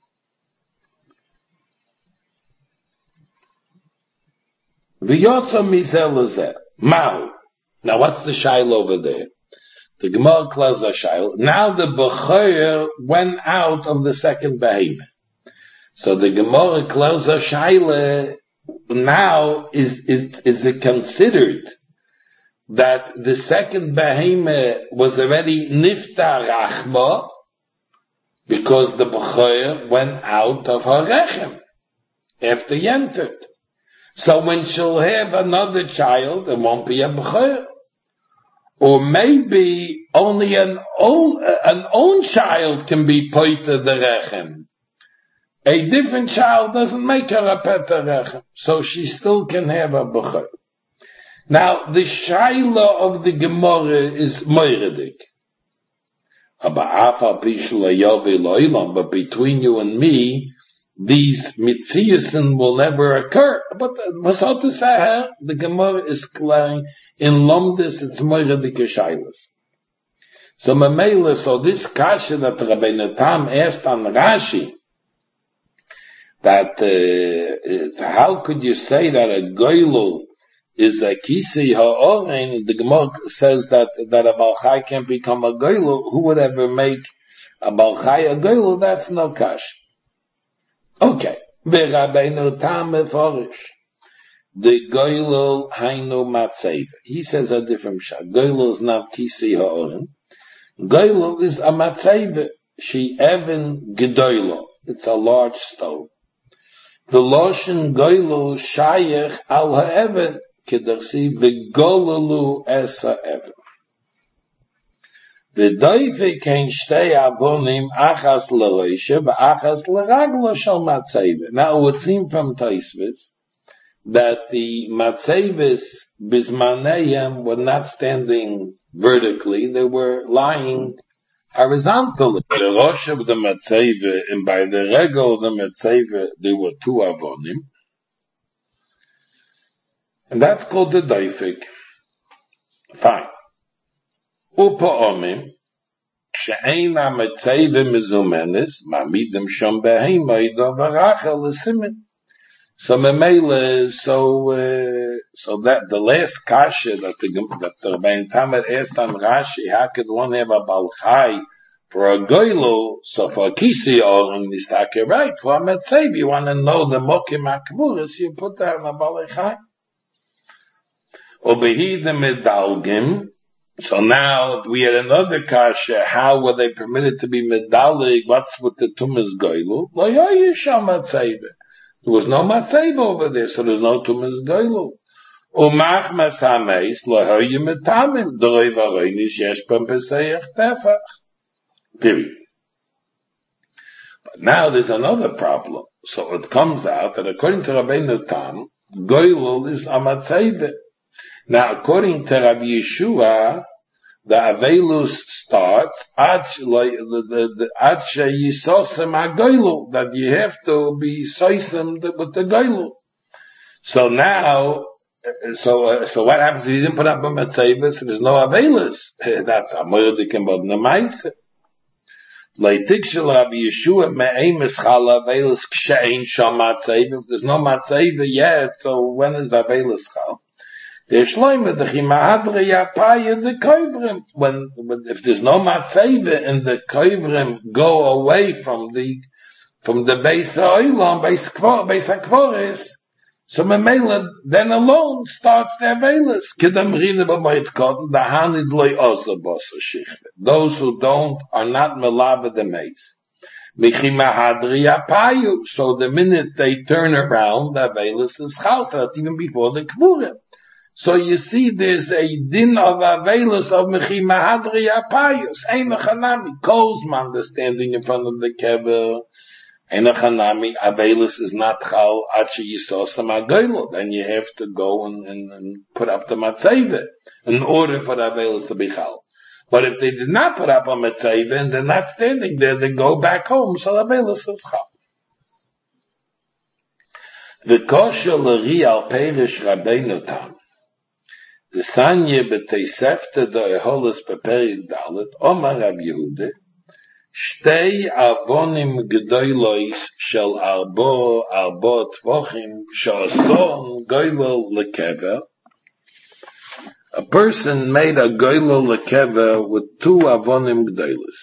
V'yotza mizeh lozeh. Mao. Now what's the shail over there? The Gemara closes a shail. Now the b'chayr went out of the second behemoth. So the Gemara closes a shail. Now is it is it considered that the second behemoth was already niftar rachma because the b'chayr went out of her rechem after he entered. So when she'll have another child, it won't be a b'chayr. Or maybe only an own, an own child can be poiter the rechem. A different child doesn't make her a peta rechem. So she still can have a b'chayr. Now, the shaila of the Gemara is moiridik. But between you and me, these mitziyasin will never occur. But the Gemara is clear in Lomdis, it's moiridik shailas. So Mamela, so this kasha that Rabbeinu Tam asked on Rashi, that uh, how could you say that a goylul is a kisi ha'orein? The Gemara says that that a balchai can't become a goylul. Who would ever make a balchai a goylul? That's no kash. Okay, Rabbeinu Tam meforish the goylul hainu matzeva. He says a different shot. Goylul is not kisi ha'orein. Goylol is a matzeva. She even gedoylo. It's a large stone. The loshen goylol shayech al ha'even kedarsi v'gololu es ha'even. V'doife kein shtei avonim achas l'roishe v'achas l'raglo shal matzeva. Now it would seem from Tosfos that the matzeves bismaneyem were not standing vertically, they were lying horizontally. The rosh of the matzeve, and by the regel of the matzeve, there were two avonim. And that's called the doifik. Fine. Upa omim, she'ein ha-matzeve mezumenes, ma'midim shom behemai dovarachel l'simin. So memele, so uh, so that the last kasha that the that the Rebbein Tamer asked on Rashi, how could one have a balchai for a goylo? So for a kisi or in this take right for a metzev, you want to know the mokim akvuris, you put that on a balchai. Obehi the medalgim. So now we had another kasha. How were they permitted to be medalig? What's with the tumas goylo? Lo yoyisham metzev. There was no matzeva over there, so there's no tumas goylu. Umach masameis lahoyu metamim d'roi varoinish yesh pam pesayach tefach. Period. But now there's another problem. So it comes out that according to Rabbeinu Tam, goylu is a matzeva. Now according to Rabbi Yeshua, the Avelus starts at the Yisosem HaGoylu, that you have to be soisem with the Goylu. So now, so so what happens if you didn't put up a Matzeva, so there's no Avelus? That's a Moyodikim Bod Nemaise. Leitik shel Rabbi Yeshua me'ein mischal Avelus kshein sham Matzeva. If there's no Matzeva yet, so when is the Avelus chal? The shloime the chimahadre yapaya the koivrim. When, when if there's no matzeva and the koivrim go away from the from the base oilam, base kvor, base akvoris, so memela then alone starts the avelus. Kidam rina b'moed koden the hanid loy osa bosa shichve. Those who don't are not melava the mace. Michimahadre yapayu. So the minute they turn around, the avelus is chaus. That's even before the kvurim. So you see, there's a din of avelus of mechima hadri apayus. Ein achanami, Kolzman, the standing in front of the kever. Ein achanami, avelus is not chal achi yisosam agoylo. Then you have to go and, and, and put up the matzeva in order for the avelus to be chal. But if they did not put up a matzeva and they're not standing there, they go back home, so the avelus is chal. The kosher l'ri al perish Rabbeinu Tam. The Sanye b'teisefte do eholis beperik dalet, Omar Rab Yehuda, shtei avonim gedoylois shel arbo, arbo tvochim, sh'ason goylo lekever. A person made a goylo lekever with two avonim gedoylos.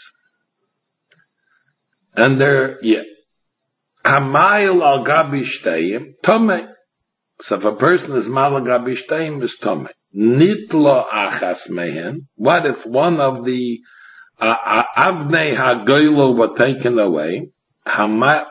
And they're, yeah, hamayil al gabi shteim, tomei. So if a person is mal al gabi shteim, is tomei. Nitlo achas mehen. What if one of the uh, avnei hagoylo were taken away? Hamayil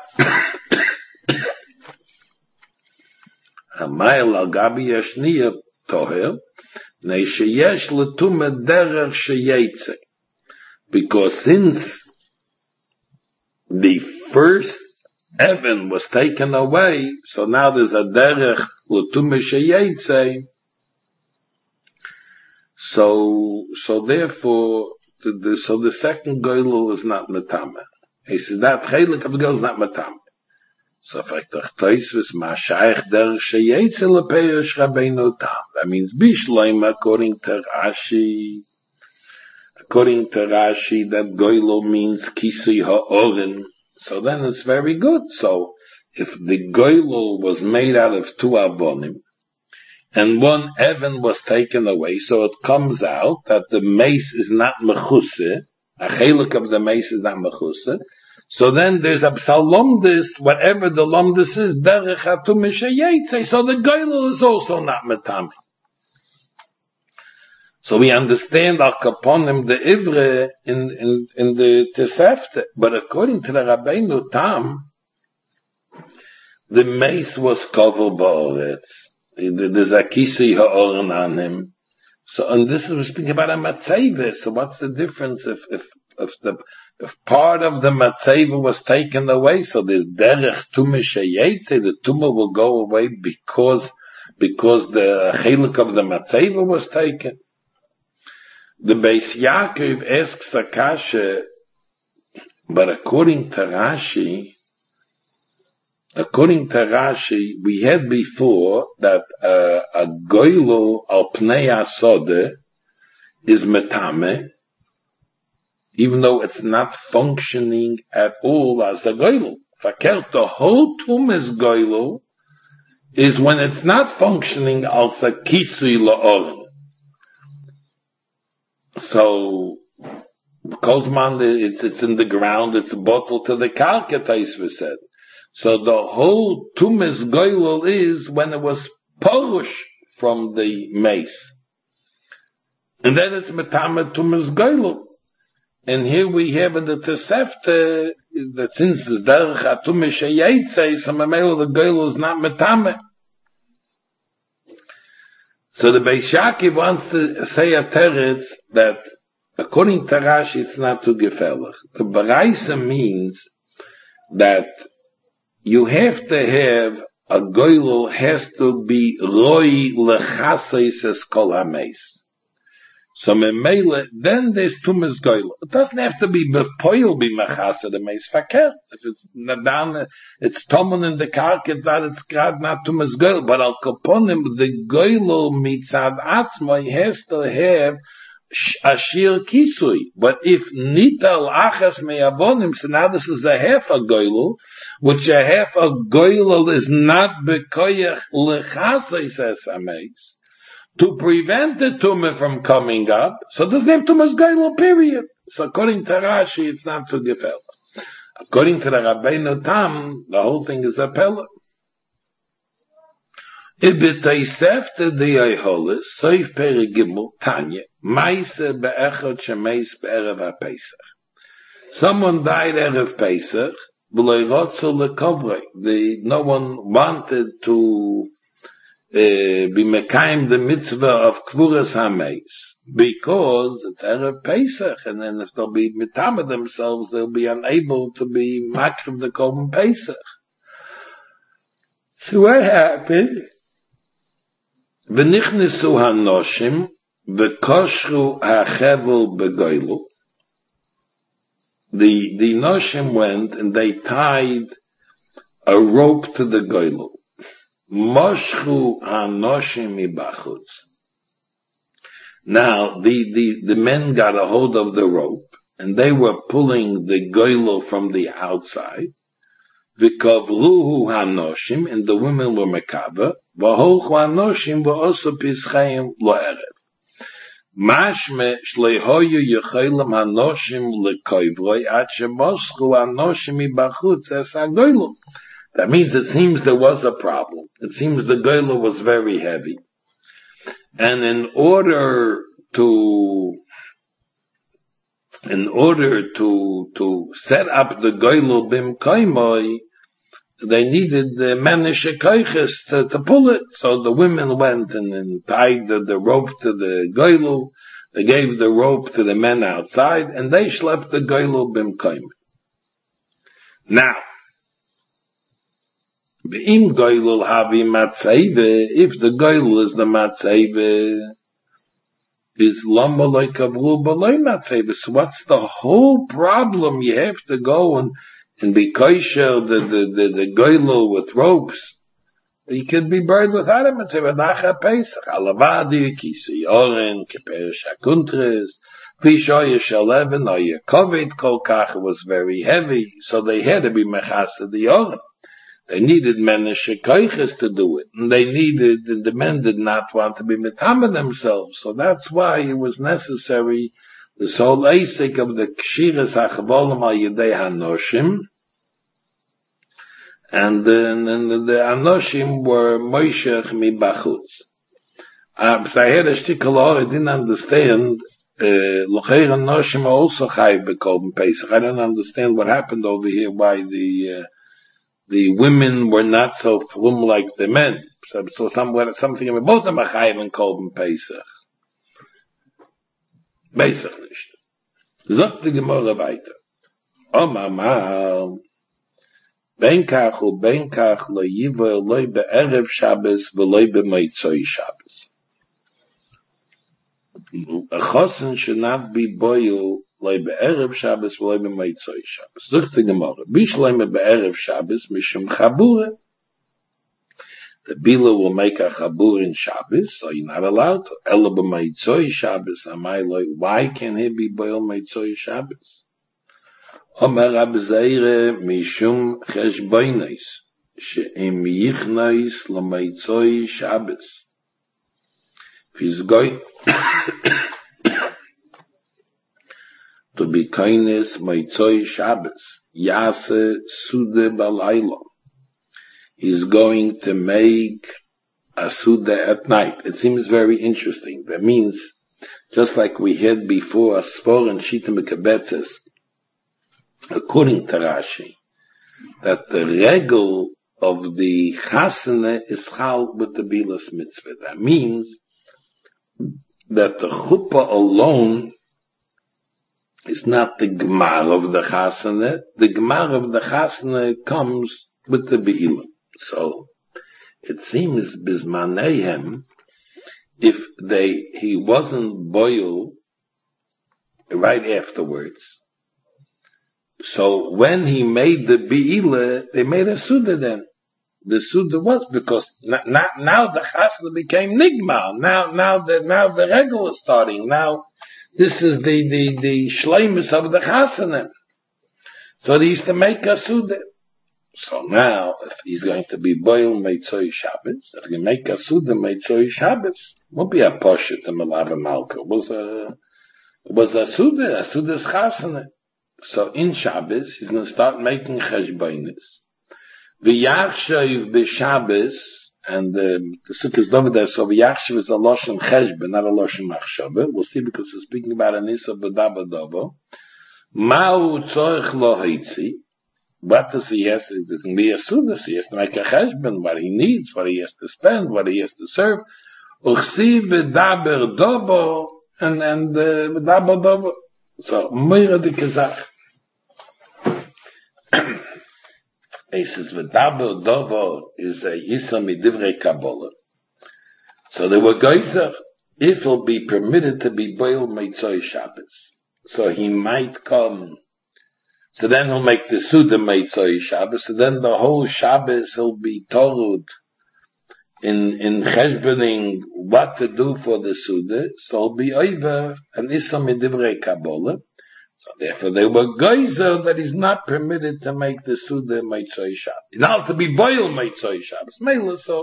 al gabi yashniya toher. Nei sheyesh letume derech sheyetze. Because since the first Evan was taken away, so now there's a derech letume sheyetze. So, so therefore, the, the, so the second goylu is not metame. He said that chelik of the goylu is not metame. So if I toch Tosfos ma'ashayich der sheyetze lepeirosh Rabbeinu Tam. That means bishleim according to Rashi. According to Rashi, that goylu means kisui ha'oren. So then it's very good. So if the goylu was made out of two avonim, and one Evan was taken away, so it comes out that the mace is not mechuse, a chelik of the mace is not mechuse, so then there's a psalomdis, whatever the lomdis is, derech hatum sheyetze, so the goylu is also not metame. So we understand Al Kaponim the Ivre in, in, in the Tosefta. But according to the Rabbeinu Tam, the mace was covered ba'oretz. There's a kisi ha'oren on him. So, and this is, we're speaking about a matzeva. So what's the difference if, if, if the, if part of the matzeva was taken away? So there's derech tumah sheyetze, the tumah will go away because, because the chelik of the matzeva was taken. The Beis Yaakov asks a kasha, but according to Rashi, according to Rashi, we had before that uh, a goylo al pnei asode is metame, even though it's not functioning at all as a goylo. Fakert, the whole tumas goylo is when it's not functioning as a kisui la'oren. So, Kozman, it's, it's in the ground, it's a bottle to the karka, Taisva said. So the whole tumas goylol is when it was porush from the mace. And then it's metame tumas goylol. And here we have in the Tosefta that since the derech atumas sheyetze, so memelo the goylol is not metame. So the Beis Yaakov wants to say a teretz that according to Rashi it's not too gefährlich. The Baraisa means that you have to have a goylo has to be roi lechaseis es kol hameis. So memele, then there's tumas goylo. It doesn't have to be bepoil be mechase the meis fakert. If it's nadan, it's tomon in the karket that it's grad not tumas goylo. But al kaponim the goylo mitzad atzmai has to have ashir kisui. But if nital achas me'avonim, so now this is a half a goylo, which a half a goylo is not bekoyach lechaseis es hameis. To prevent the tumah from coming up, so this name tumas goylo, period. So according to Rashi, it's not too gefährlich. According to the Rabbeinu Tam, the whole thing is a pella. Ibetaisefte de Yeholis, Soif Perigimel, Tanya, Maise be'echot shemeis be'erev ha'Pesach. Someone died erev Pesach, b'loi rotzo lekovrei. The no one wanted to Uh, be mekayim the mitzvah of kvuras hameis because it's erev Pesach, and then if they'll be mitama themselves, they'll be unable to be makriv the korban Pesach. So what happened? V'nichnesu hanoshim v'koshru hachevel begoylu. The the noshim went and they tied a rope to the goylu. Moshchu hanoshim mibachutz. Now, the, the, the men got a hold of the rope, and they were pulling the goylo from the outside. V'kovruhu hanoshim, and the women were mekava. V'holchu hanoshim v'osu pischayim lo'erev. Mashme shleihoyu yechoylem hanoshim lekoivroi at shemoshchu hanoshim mibachutz es hagoylo. That means it seems there was a problem. It seems the goylo was very heavy. And in order to, in order to, to set up the goylo bim koimoi, they needed the manishe koiches to, to pull it. So the women went and, and tied the, the rope to the goylo. They gave the rope to the men outside, and they schlepped the goylo bim koimoi. Now, Im goylul havi matzeve, if the goylul is the matzeve, is lama like avlu b'loy matzeve. So what's the whole problem? You have to go and, and be kosher the, the, the, the goylul with ropes. You could be buried without a matzeve. Nacha Pesach, alavadi, kisi oren, keper shakuntres, pishoye shaleven, oye kovet kol kach, was very heavy, so they had to be mechasa the oren. They needed menishe koiches to do it. And they needed, and the men did not want to be mitama themselves. So that's why it was necessary, the sole asik of the kshiras hachavolim al yedei hanoshim. And then and the hanoshim were moishech mi bachutz. Uh, but I had a stickle law, I didn't understand. L'cheira noshim also chayiv b'korban Pesach. I don't understand what happened over here. Why the uh, the women were not so frum like the men. So, so somewhere something about both of them are chayiv in korban Pesach. Pesach nicht. Sagt die Gemara weiter. Omar mal. Benkach u benkach lo yivo lo be'erev Shabbos v'lo be'motzoi Shabbos. A chosen should not be boiled lo be'erev Shabbos v'lo be'motzoi Shabbos. Sagt die Gemara. Bishleim be'erev Shabbos mishum chabura. The Bila will make a chabur in Shabbos, so you're not allowed to. Ela be'motzoi Shabbos, amai lo. Why can't he be boiled motzoi Shabbos? Omer Rab Zeire mishum cheshbonos she'im yichnos l'motzoi Shabbos. If he's going to be kindness motzoi Shabbos, yase sude balaylo. He's going to make a suda at night. It seems very interesting. That means, just like we had before, a spor and shita mekabetzes, according to Rashi, that the regel of the chasana is chal with the bilas mitzvah. That means that the chuppah alone is not the gemar of the chasana. The gemar of the chasana comes with the bilah. So it seems bismaneihem, if they he wasn't boiled right afterwards. So when he made the bi'ila, they made a suda then. The suda was because not, not, now the chasna became nigma. Now, now the, now the regel is starting. Now, this is the, the, the shleimus of the chasna. So they used to make a suda. So now, if he's going to be boiled motzoi Shabbos, if he make a suda motzoi Shabbos, won't be a poshet to Malava Malka. It was a, it was a suda, a suda's chasna. So in Shabbos, he's going to start making cheshbonos. V'yachshav b'Shabbos, and uh, the Sukkah is over there, so v'yachshav is a loshen cheshbon, not a loshen machshava. We'll see because we're speaking about an isa b'daba dovo. Ma'u tzorich lo haitzi. What does he have to, there's going to be a sudas, he has to make a cheshbon, what he needs, what he has to spend, what he has to serve. Uchsi v'daber dovo, and, and, uh, v'daber dovo. So, moira de kezach. He says, v'daber dovo is a yisa midivrei Kabbalah. So there were geyser, if he'll be permitted to be boiled motzoi Shabbos. So he might come. So then he'll make the suda motzoi Shabbos. So then the whole Shabbos he'll be told in, in cheshboning what to do for the suda. So he'll be over an issa midivrei Kabbalah. So therefore they were geyser that is not permitted to make the suda motzoi Shabbos. Not to be boiled motzoi Shabbos. Mela so.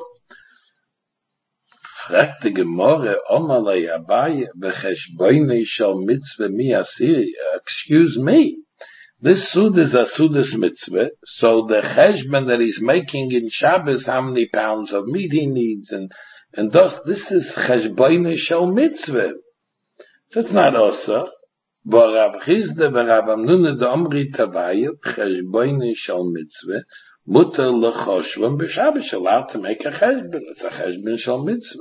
Fragt die Gemorre, Omalei Abaye, v'cheshboinei shel mitzvah mi asiri. Excuse me. This suda is a suda's mitzvah, so the cheshbon that he's making in Shabbos, how many pounds of meat he needs, and, and thus, this is cheshboinei shel mitzvah. So it's not also. But Rav Chizda v'Rav Amnuna d'Omri Tavaya, cheshboinei shel mitzvah, mutter l'choshvan b'Shabbos, allowed to make a cheshbon. It's a cheshbon shel mitzvah.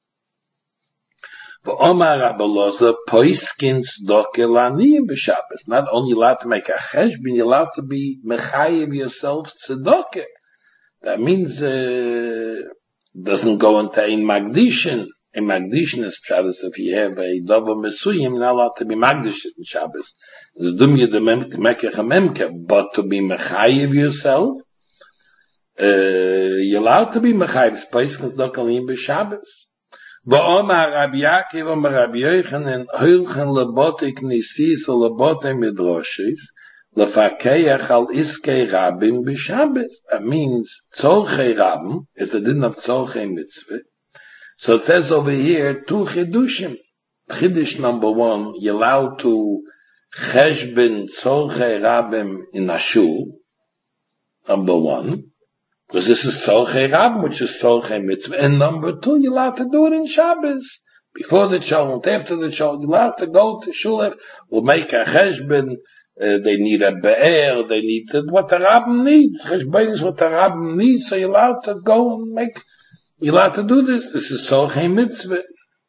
But Omar Rabbi Loza poiskins dokelaniyim b'Shabbos. Not only allowed to make a cheshbon, you're allowed to be mechayiv yourself tzedakah. That means uh, doesn't go into a magdishin. A magdishin is Shabbos. If you have a dover mesuyim, you're not allowed to be magdishin in Shabbos. It's dum yedem mekech memke. But to be mechayiv yourself, uh, you're allowed to be mechayiv. Poiskins dokelaniyim b'Shabbos. V'omar Rabbi Yaakov, Omar Rabbi Yochanan, Hilchen lebotik nisis o lebotik midroshes, lefakeach al iskei rabim b'Shabbos. That means, tzorchei rabim, is the din of tzorchei mitzvah. So it says over here, two chidushim. Chidush number one, you're allowed to cheshbon tzorchei rabim in a shul, number one. Because this is Tzolchei Rabim, which is Tzolchei Mitzvah. And number two, you're allowed to do it in Shabbos. Before the Shul and after the Shul, you're allowed to go to Shul. We'll make a cheshbon. Uh, they need a be'er. They need to, what the Rabim needs. Cheshbon is what the Rabim needs. So you're allowed to go and make, you're allowed to do this. This is Tzolchei Mitzvah.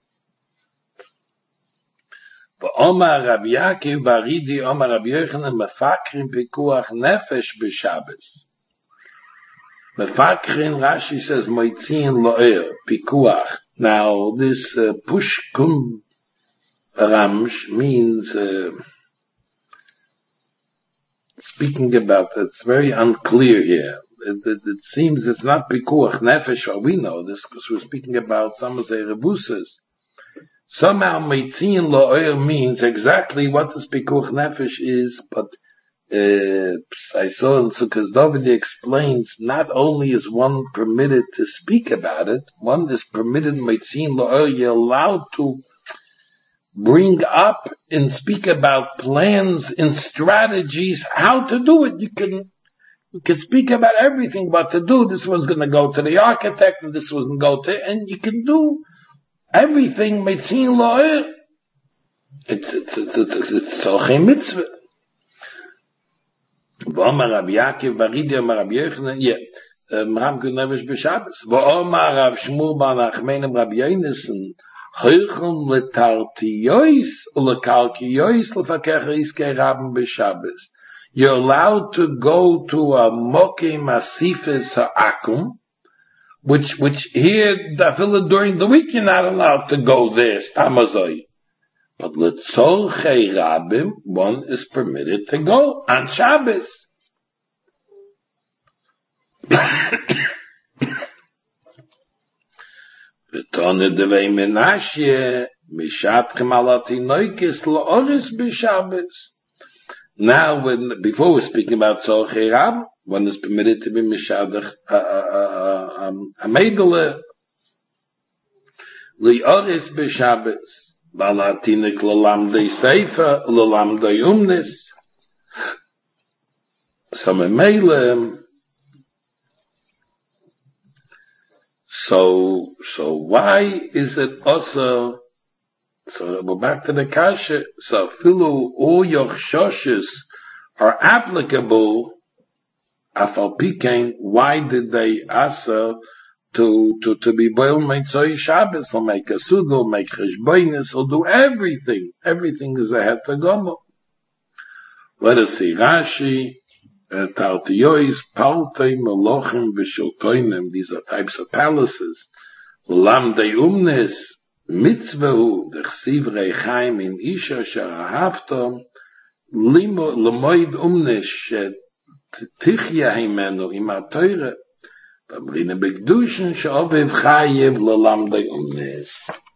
But Omar Rabbi Yaakov Baridi, Omar Rabbi Yochanan, mefakrin pikuach nefesh b'Shabbos. Mefakrin, Rashi says, moitzin lo'er, pikuach. Now, this uh, pushkum ramsh means uh, speaking about, it's very unclear here. It, it, it seems it's not pikuach nefesh, or we know this, because we're speaking about some of the rebusas. Somehow, Meitzin Lo'er means exactly what this Pikuach Nefesh is, but uh, I saw in Sukkot David explains, not only is one permitted to speak about it, one is permitted, Meitzin Lo'er, you're allowed to bring up and speak about plans and strategies, how to do it. You can, you can speak about everything, what to do. This one's gonna go to the architect, and this one's gonna go to, and you can do everything Meitzin Lo'er. It's, it's, it's, it's, it's Tzolchei Mitzvah. V'omar Rabbi Yaakov Baridi, Omar Rabbi Yochanan, yeah, Mramku Nevesh B'Shabbos. V'omar Rav Shmuel Bar Nachmenim Rabbi Yonason, Choichum letartiyois, ulekalkiyois, lefakech iskei Rabim B'Shabbos. You're allowed to go to a mokim asifis ha'akum, Which, which here, during the week, you're not allowed to go there, stamazoi. But l'tzolchei rabim, one is permitted to go on Shabbos. V'tone devei menashye, mishatchem alati noikis lo'oris b'Shabbos. Now, when, before we're speaking about tzolchei rabim, one is permitted to be mishadach a meidele li'oris b'Shabbos balatinik l'lamdei seifa l'lamdei umnis. So meile, so so why is it also? So we're back to the kasha. So filu all your shoshes are applicable. Afal Pikain, why did they ask her to, to, to be boiled Meitzoi Shabbos, or make a sudo, or make cheshbonis, or do everything? Everything is a hetagomo. Let us see, Rashi, Tartiyois, Paltei, Melochim, V'Shiltoinem, these are types of palaces. Lamdei Umnes, Mitzvahu, Dechsiv Reichaim, in Isha, Sharahavto, Lemoid Umnes, Tichya himenu im ha-Teure, Bamrine Begdushen, She'obev Chayev L'Lamdei Umnes.